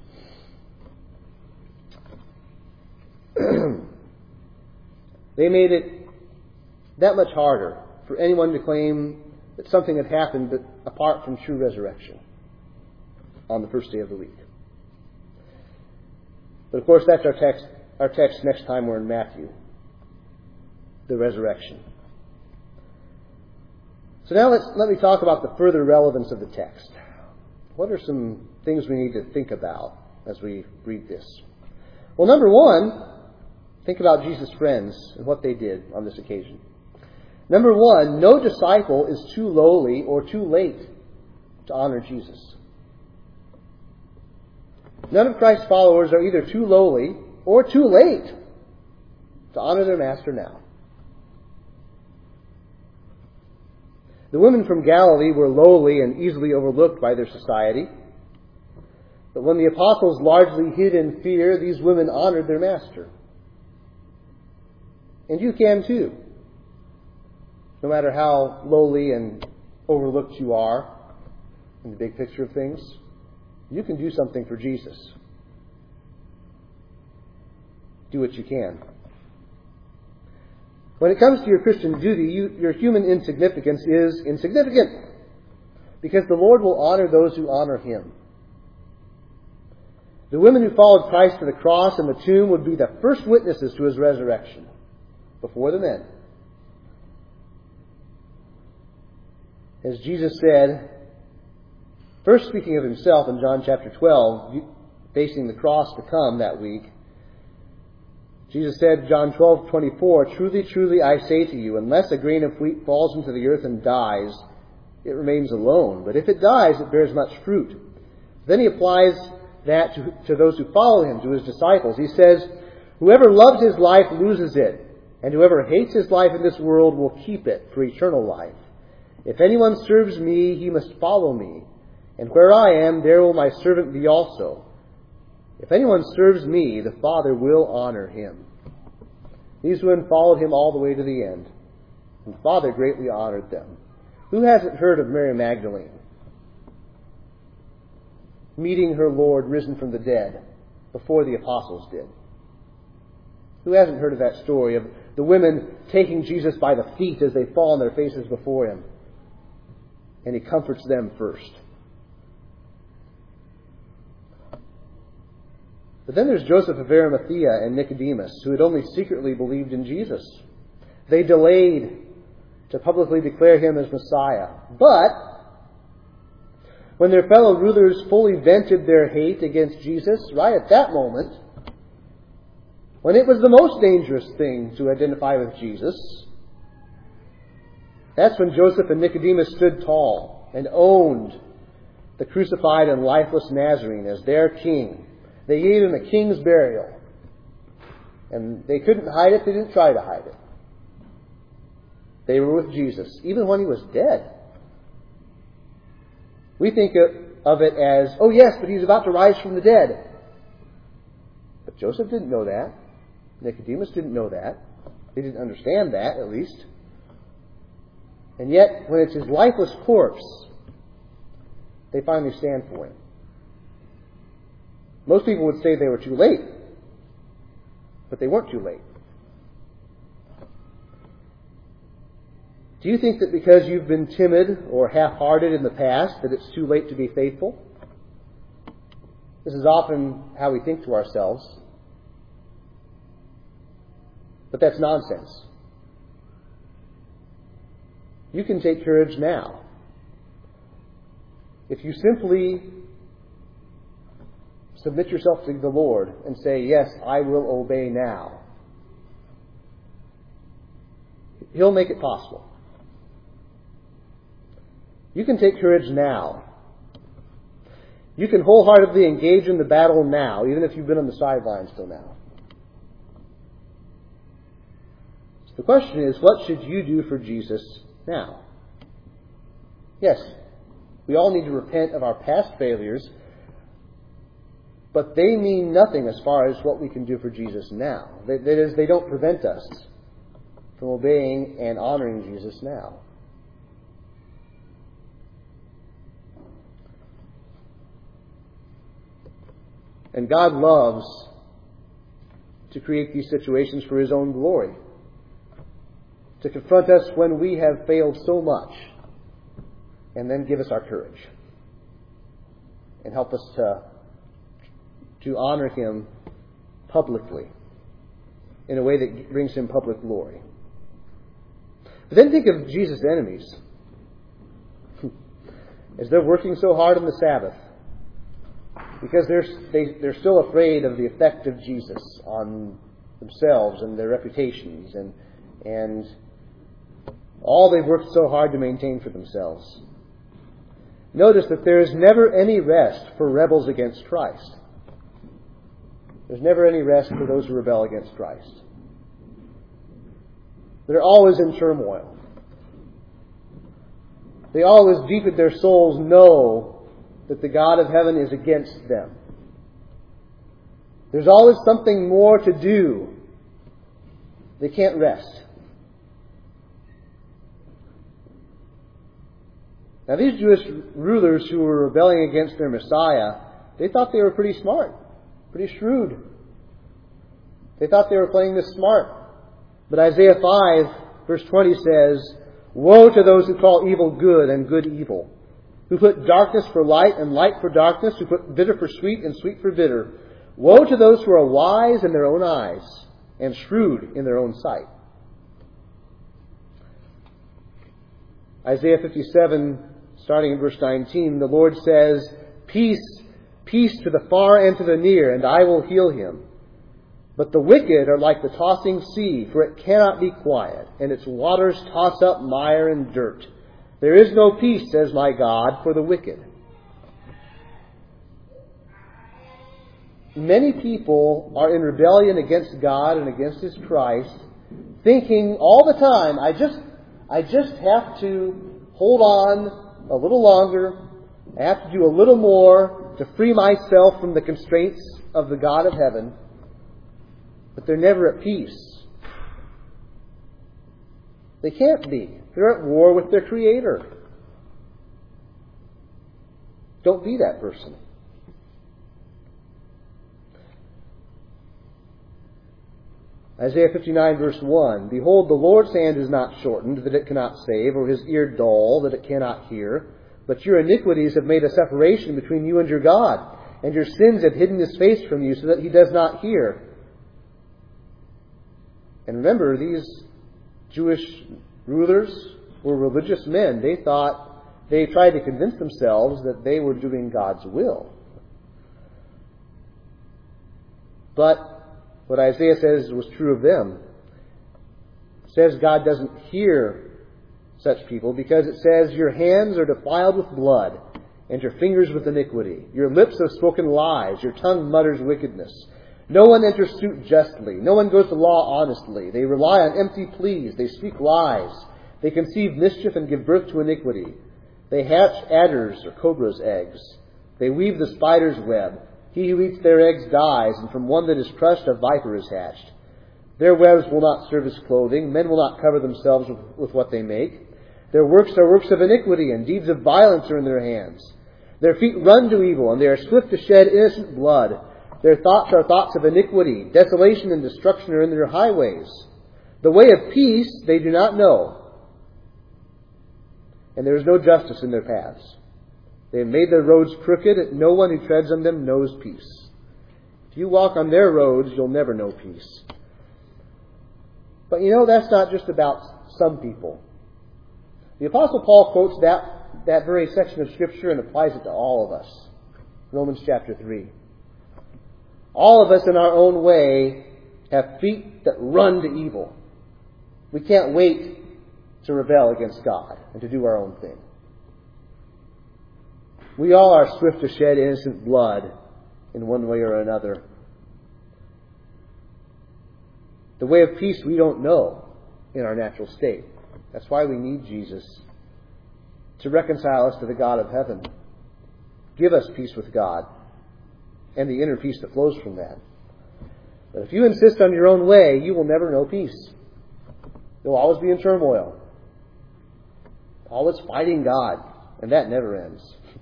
They made it that much harder for anyone to claim that something had happened but apart from true resurrection on the first day of the week. But of course that's our text, our text next time we're in Matthew. The resurrection. So now let's, let me talk about the further relevance of the text. What are some things we need to think about as we read this? Well, number one, think about Jesus' friends and what they did on this occasion. Number one, no disciple is too lowly or too late to honor Jesus. None of Christ's followers are either too lowly or too late to honor their Master now. The women from Galilee were lowly and easily overlooked by their society. But when the apostles largely hid in fear, these women honored their Master. And you can too. No matter how lowly and overlooked you are in the big picture of things, you can do something for Jesus. Do what you can. When it comes to your Christian duty, you, your human insignificance is insignificant, because the Lord will honor those who honor Him. The women who followed Christ to the cross and the tomb would be the first witnesses to His resurrection before the men. As Jesus said, first speaking of Himself in John chapter twelve, facing the cross to come that week, Jesus said, John twelve twenty-four, truly, truly, I say to you, unless a grain of wheat falls into the earth and dies, it remains alone. But if it dies, it bears much fruit. Then He applies that to, to those who follow Him, to His disciples. He says, whoever loves his life loses it, and whoever hates his life in this world will keep it for eternal life. If anyone serves me, he must follow me. And where I am, there will my servant be also. If anyone serves me, the Father will honor him. These women followed Him all the way to the end, and the Father greatly honored them. Who hasn't heard of Mary Magdalene meeting her Lord risen from the dead before the apostles did? Who hasn't heard of that story of the women taking Jesus by the feet as they fall on their faces before Him, and He comforts them first? But then there's Joseph of Arimathea and Nicodemus, who had only secretly believed in Jesus. They delayed to publicly declare him as Messiah. But when their fellow rulers fully vented their hate against Jesus, right at that moment, when it was the most dangerous thing to identify with Jesus, that's when Joseph and Nicodemus stood tall and owned the crucified and lifeless Nazarene as their king. They gave him a king's burial. And they couldn't hide it. They didn't try to hide it. They were with Jesus, even when he was dead. We think of it as, oh yes, but he's about to rise from the dead. But Joseph didn't know that. Nicodemus didn't know that. They didn't understand that, at least. And yet, when it's his lifeless corpse, they finally stand for him. Most people would say they were too late. But they weren't too late. Do you think that because you've been timid or half-hearted in the past that it's too late to be faithful? This is often how we think to ourselves. But that's nonsense. You can take courage now. If you simply submit yourself to the Lord and say, yes, I will obey now, He'll make it possible. You can take courage now. You can wholeheartedly engage in the battle now, even if you've been on the sidelines till now. So the question is, what should you do for Jesus now? Yes, we all need to repent of our past failures, but they mean nothing as far as what we can do for Jesus now. That is, they don't prevent us from obeying and honoring Jesus now. And God loves to create these situations for His own glory. To confront us when we have failed so much. And then give us our courage. And help us to, to honor Him publicly. In a way that brings Him public glory. But then think of Jesus' enemies. As they're working so hard on the Sabbath. Because they're, they, they're still afraid of the effect of Jesus on themselves and their reputations and, and all they've worked so hard to maintain for themselves. Notice that there is never any rest for rebels against Christ. There's never any rest for those who rebel against Christ. They're always in turmoil. They always, deep in their souls, know that the God of heaven is against them. There's always something more to do. They can't rest. Now these Jewish rulers who were rebelling against their Messiah, they thought they were pretty smart, pretty shrewd. They thought they were playing this smart. But Isaiah five, verse twenty says, "Woe to those who call evil good and good evil, who put darkness for light and light for darkness, who put bitter for sweet and sweet for bitter. Woe to those who are wise in their own eyes and shrewd in their own sight." Isaiah fifty-seven, starting in verse nineteen, the Lord says, "Peace, peace to the far and to the near, and I will heal him. But the wicked are like the tossing sea, for it cannot be quiet, and its waters toss up mire and dirt. There is no peace, says my God, for the wicked." Many people are in rebellion against God and against His Christ, thinking all the time, I just, I just have to hold on a little longer. I have to do a little more to free myself from the constraints of the God of heaven. But they're never at peace. They can't be. They're at war with their Creator. Don't be that person. Isaiah fifty-nine, verse one, "Behold, the Lord's hand is not shortened, that it cannot save, or His ear dull, that it cannot hear. But your iniquities have made a separation between you and your God, and your sins have hidden His face from you, so that He does not hear." And remember, these Jewish rulers were religious men. They thought, they tried to convince themselves that they were doing God's will. But what Isaiah says was true of them. It says God doesn't hear such people because it says, your hands are defiled with blood and your fingers with iniquity. Your lips have spoken lies. Your tongue mutters wickedness. No one enters suit justly. No one goes to law honestly. They rely on empty pleas. They speak lies. They conceive mischief and give birth to iniquity. They hatch adders or cobra's eggs. They weave the spider's web. He who eats their eggs dies, and from one that is crushed a viper is hatched. Their webs will not serve as clothing. Men will not cover themselves with, with what they make. Their works are works of iniquity, and deeds of violence are in their hands. Their feet run to evil, and they are swift to shed innocent blood. Their thoughts are thoughts of iniquity. Desolation and destruction are in their highways. The way of peace they do not know, and there is no justice in their paths. They have made their roads crooked, and no one who treads on them knows peace. If you walk on their roads, you'll never know peace. But you know, that's not just about some people. The Apostle Paul quotes that, that very section of Scripture and applies it to all of us. Romans chapter three. All of us in our own way have feet that run to evil. We can't wait to rebel against God and to do our own thing. We all are swift to shed innocent blood in one way or another. The way of peace we don't know in our natural state. That's why we need Jesus to reconcile us to the God of heaven. Give us peace with God and the inner peace that flows from that. But if you insist on your own way, you will never know peace. You'll always be in turmoil. Always fighting God, and that never ends.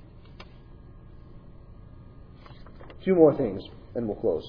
Two more things, and we'll close.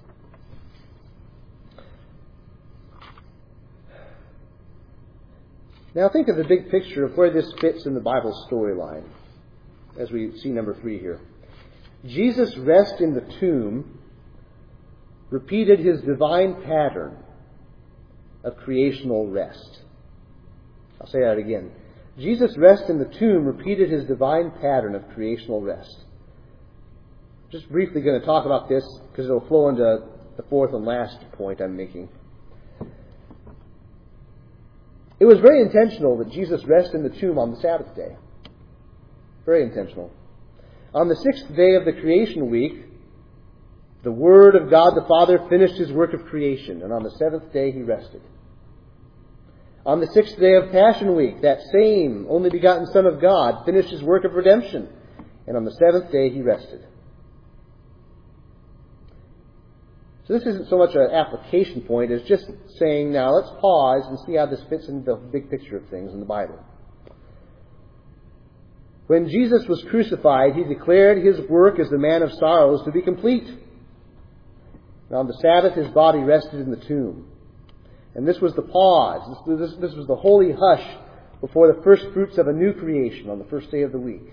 Now think of the big picture of where this fits in the Bible storyline, as we see number three here. Jesus' rest in the tomb repeated his divine pattern of creational rest. I'll say that again. Jesus' rest in the tomb repeated his divine pattern of creational rest. Just briefly going to talk about this because it'll flow into the fourth and last point I'm making. It was very intentional that Jesus rest in the tomb on the Sabbath day. Very intentional. On the sixth day of the creation week, the Word of God the Father finished his work of creation, and on the seventh day he rested. On the sixth day of Passion Week, that same only begotten Son of God finished his work of redemption, and on the seventh day he rested. So this isn't so much an application point as just saying, now let's pause and see how this fits into the big picture of things in the Bible. When Jesus was crucified, he declared his work as the man of sorrows to be complete. And on the Sabbath, his body rested in the tomb. And this was the pause. This, this, this was the holy hush before the first fruits of a new creation on the first day of the week.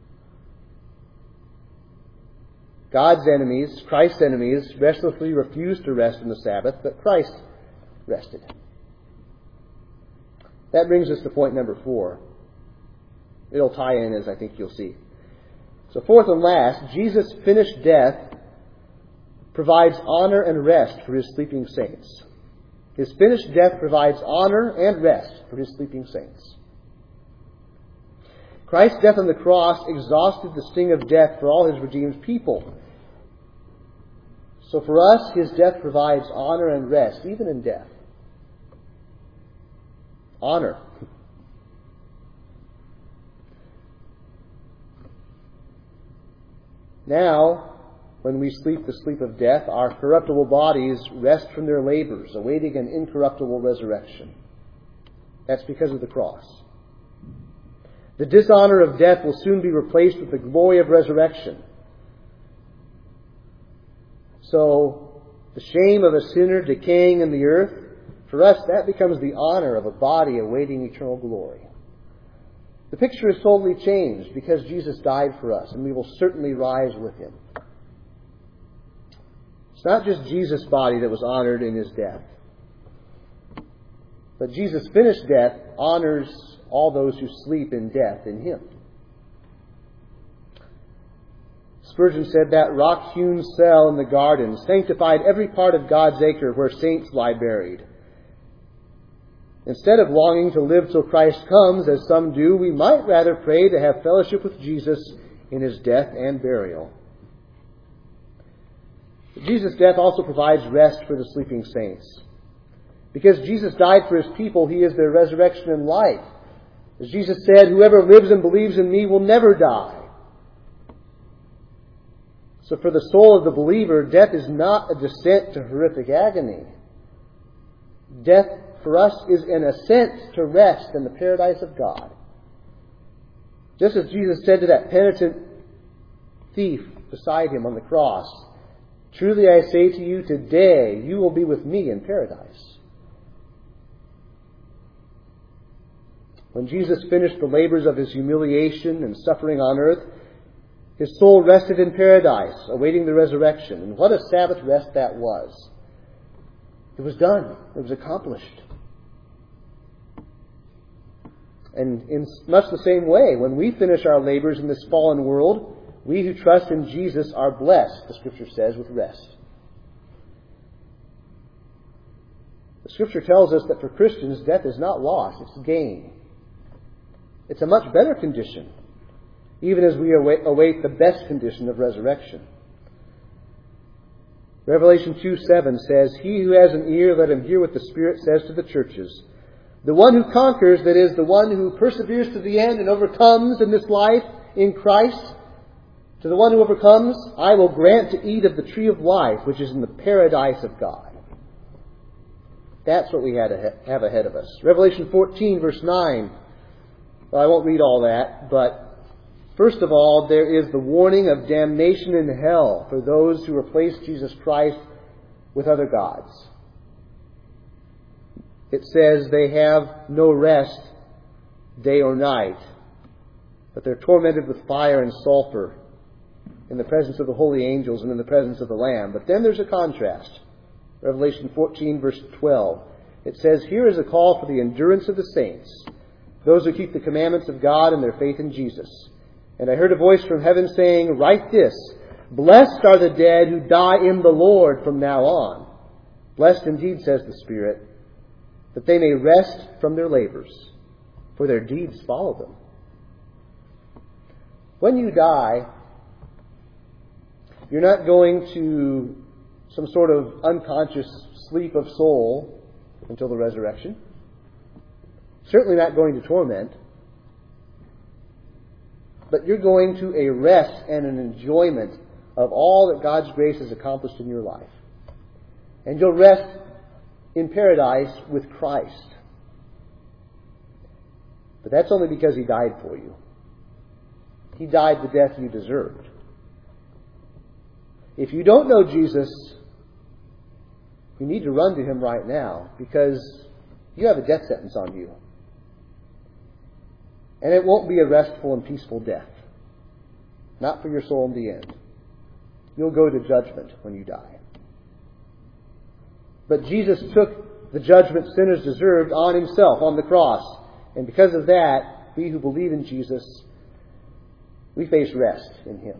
God's enemies, Christ's enemies, restlessly refused to rest on the Sabbath, but Christ rested. That brings us to point number four. It'll tie in, as I think you'll see. So fourth and last, Jesus' finished death provides honor and rest for his sleeping saints. His finished death provides honor and rest for his sleeping saints. Christ's death on the cross exhausted the sting of death for all his redeemed people. So for us, his death provides honor and rest, even in death. Honor. Now, when we sleep the sleep of death, our corruptible bodies rest from their labors, awaiting an incorruptible resurrection. That's because of the cross. The dishonor of death will soon be replaced with the glory of resurrection. So, the shame of a sinner decaying in the earth, for us, that becomes the honor of a body awaiting eternal glory. The picture is totally changed because Jesus died for us, and we will certainly rise with him. It's not just Jesus' body that was honored in his death. But Jesus' finished death honors all those who sleep in death in Him. Spurgeon said that rock-hewn cell in the garden sanctified every part of God's acre where saints lie buried. Instead of longing to live till Christ comes, as some do, we might rather pray to have fellowship with Jesus in His death and burial. Jesus' death also provides rest for the sleeping saints. Because Jesus died for His people, He is their resurrection and life. As Jesus said, whoever lives and believes in me will never die. So for the soul of the believer, death is not a descent to horrific agony. Death for us is an ascent to rest in the paradise of God. Just as Jesus said to that penitent thief beside Him on the cross, truly I say to you, today you will be with me in paradise. When Jesus finished the labors of His humiliation and suffering on earth, His soul rested in paradise, awaiting the resurrection. And what a Sabbath rest that was. It was done. It was accomplished. And in much the same way, when we finish our labors in this fallen world, we who trust in Jesus are blessed, the Scripture says, with rest. The Scripture tells us that for Christians, death is not loss, it's gain. It's a much better condition, even as we await the best condition of resurrection. Revelation two seven says, He who has an ear, let him hear what the Spirit says to the churches. The one who conquers, that is, the one who perseveres to the end and overcomes in this life in Christ, to the one who overcomes, I will grant to eat of the tree of life, which is in the paradise of God. That's what we have ahead of us. Revelation fourteen, verse nine. Well, I won't read all that, but first of all, there is the warning of damnation in hell for those who replace Jesus Christ with other gods. It says they have no rest day or night, but they're tormented with fire and sulfur in the presence of the holy angels and in the presence of the Lamb. But then there's a contrast. Revelation fourteen, verse twelve. It says, Here is a call for the endurance of the saints, those who keep the commandments of God and their faith in Jesus. And I heard a voice from heaven saying, Write this, Blessed are the dead who die in the Lord from now on. Blessed indeed, says the Spirit, that they may rest from their labors, for their deeds follow them. When you die, you're not going to some sort of unconscious sleep of soul until the resurrection. Certainly not going to torment. But you're going to a rest and an enjoyment of all that God's grace has accomplished in your life. And you'll rest in paradise with Christ. But that's only because He died for you. He died the death you deserved. If you don't know Jesus, you need to run to Him right now, because you have a death sentence on you. And it won't be a restful and peaceful death. Not for your soul in the end. You'll go to judgment when you die. But Jesus took the judgment sinners deserved on Himself on the cross. And because of that, we who believe in Jesus, we face rest in Him.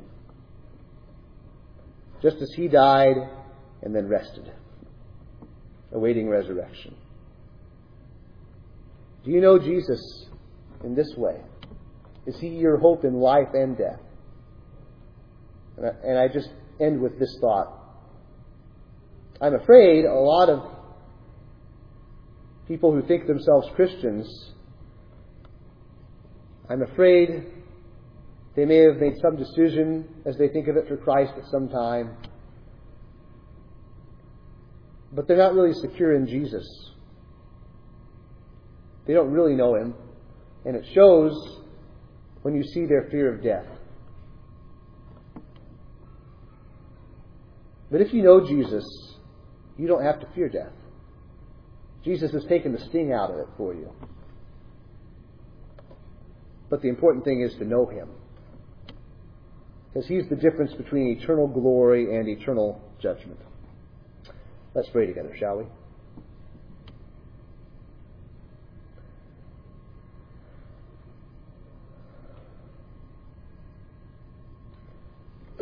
Just as He died and then rested, awaiting resurrection. Do you know Jesus in this way? Is He your hope in life and death? And I, and I just end with this thought. I'm afraid a lot of people who think themselves Christians, I'm afraid they may have made some decision as they think of it for Christ at some time, but they're not really secure in Jesus. They don't really know Him, and it shows when you see their fear of death. But if you know Jesus, you don't have to fear death. Jesus has taken the sting out of it for you. But the important thing is to know Him, because He's the difference between eternal glory and eternal judgment. Let's pray together, shall we?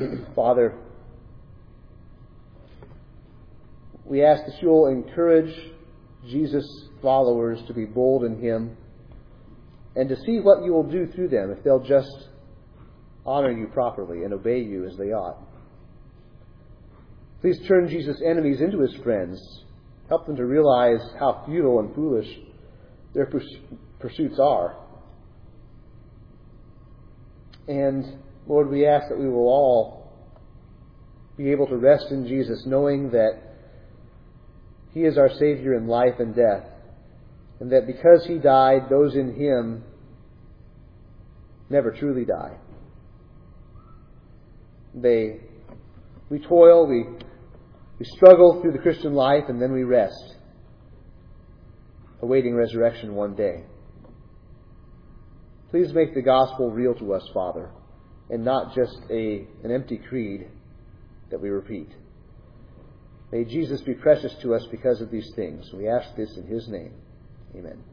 Father, we ask that you'll encourage Jesus' followers to be bold in him and to see what you will do through them if they'll just honor you properly and obey you as they ought. Please turn Jesus' enemies into his friends. Help them to realize how futile and foolish their pursuits are. And Lord, we ask that we will all be able to rest in Jesus, knowing that he is our Savior in life and death, and that because he died, those in him never truly die. They, we toil, we, we struggle through the Christian life, and then we rest, awaiting resurrection one day. Please make the gospel real to us, Father, and not just a, an empty creed that we repeat. May Jesus be precious to us because of these things. We ask this in his name. Amen.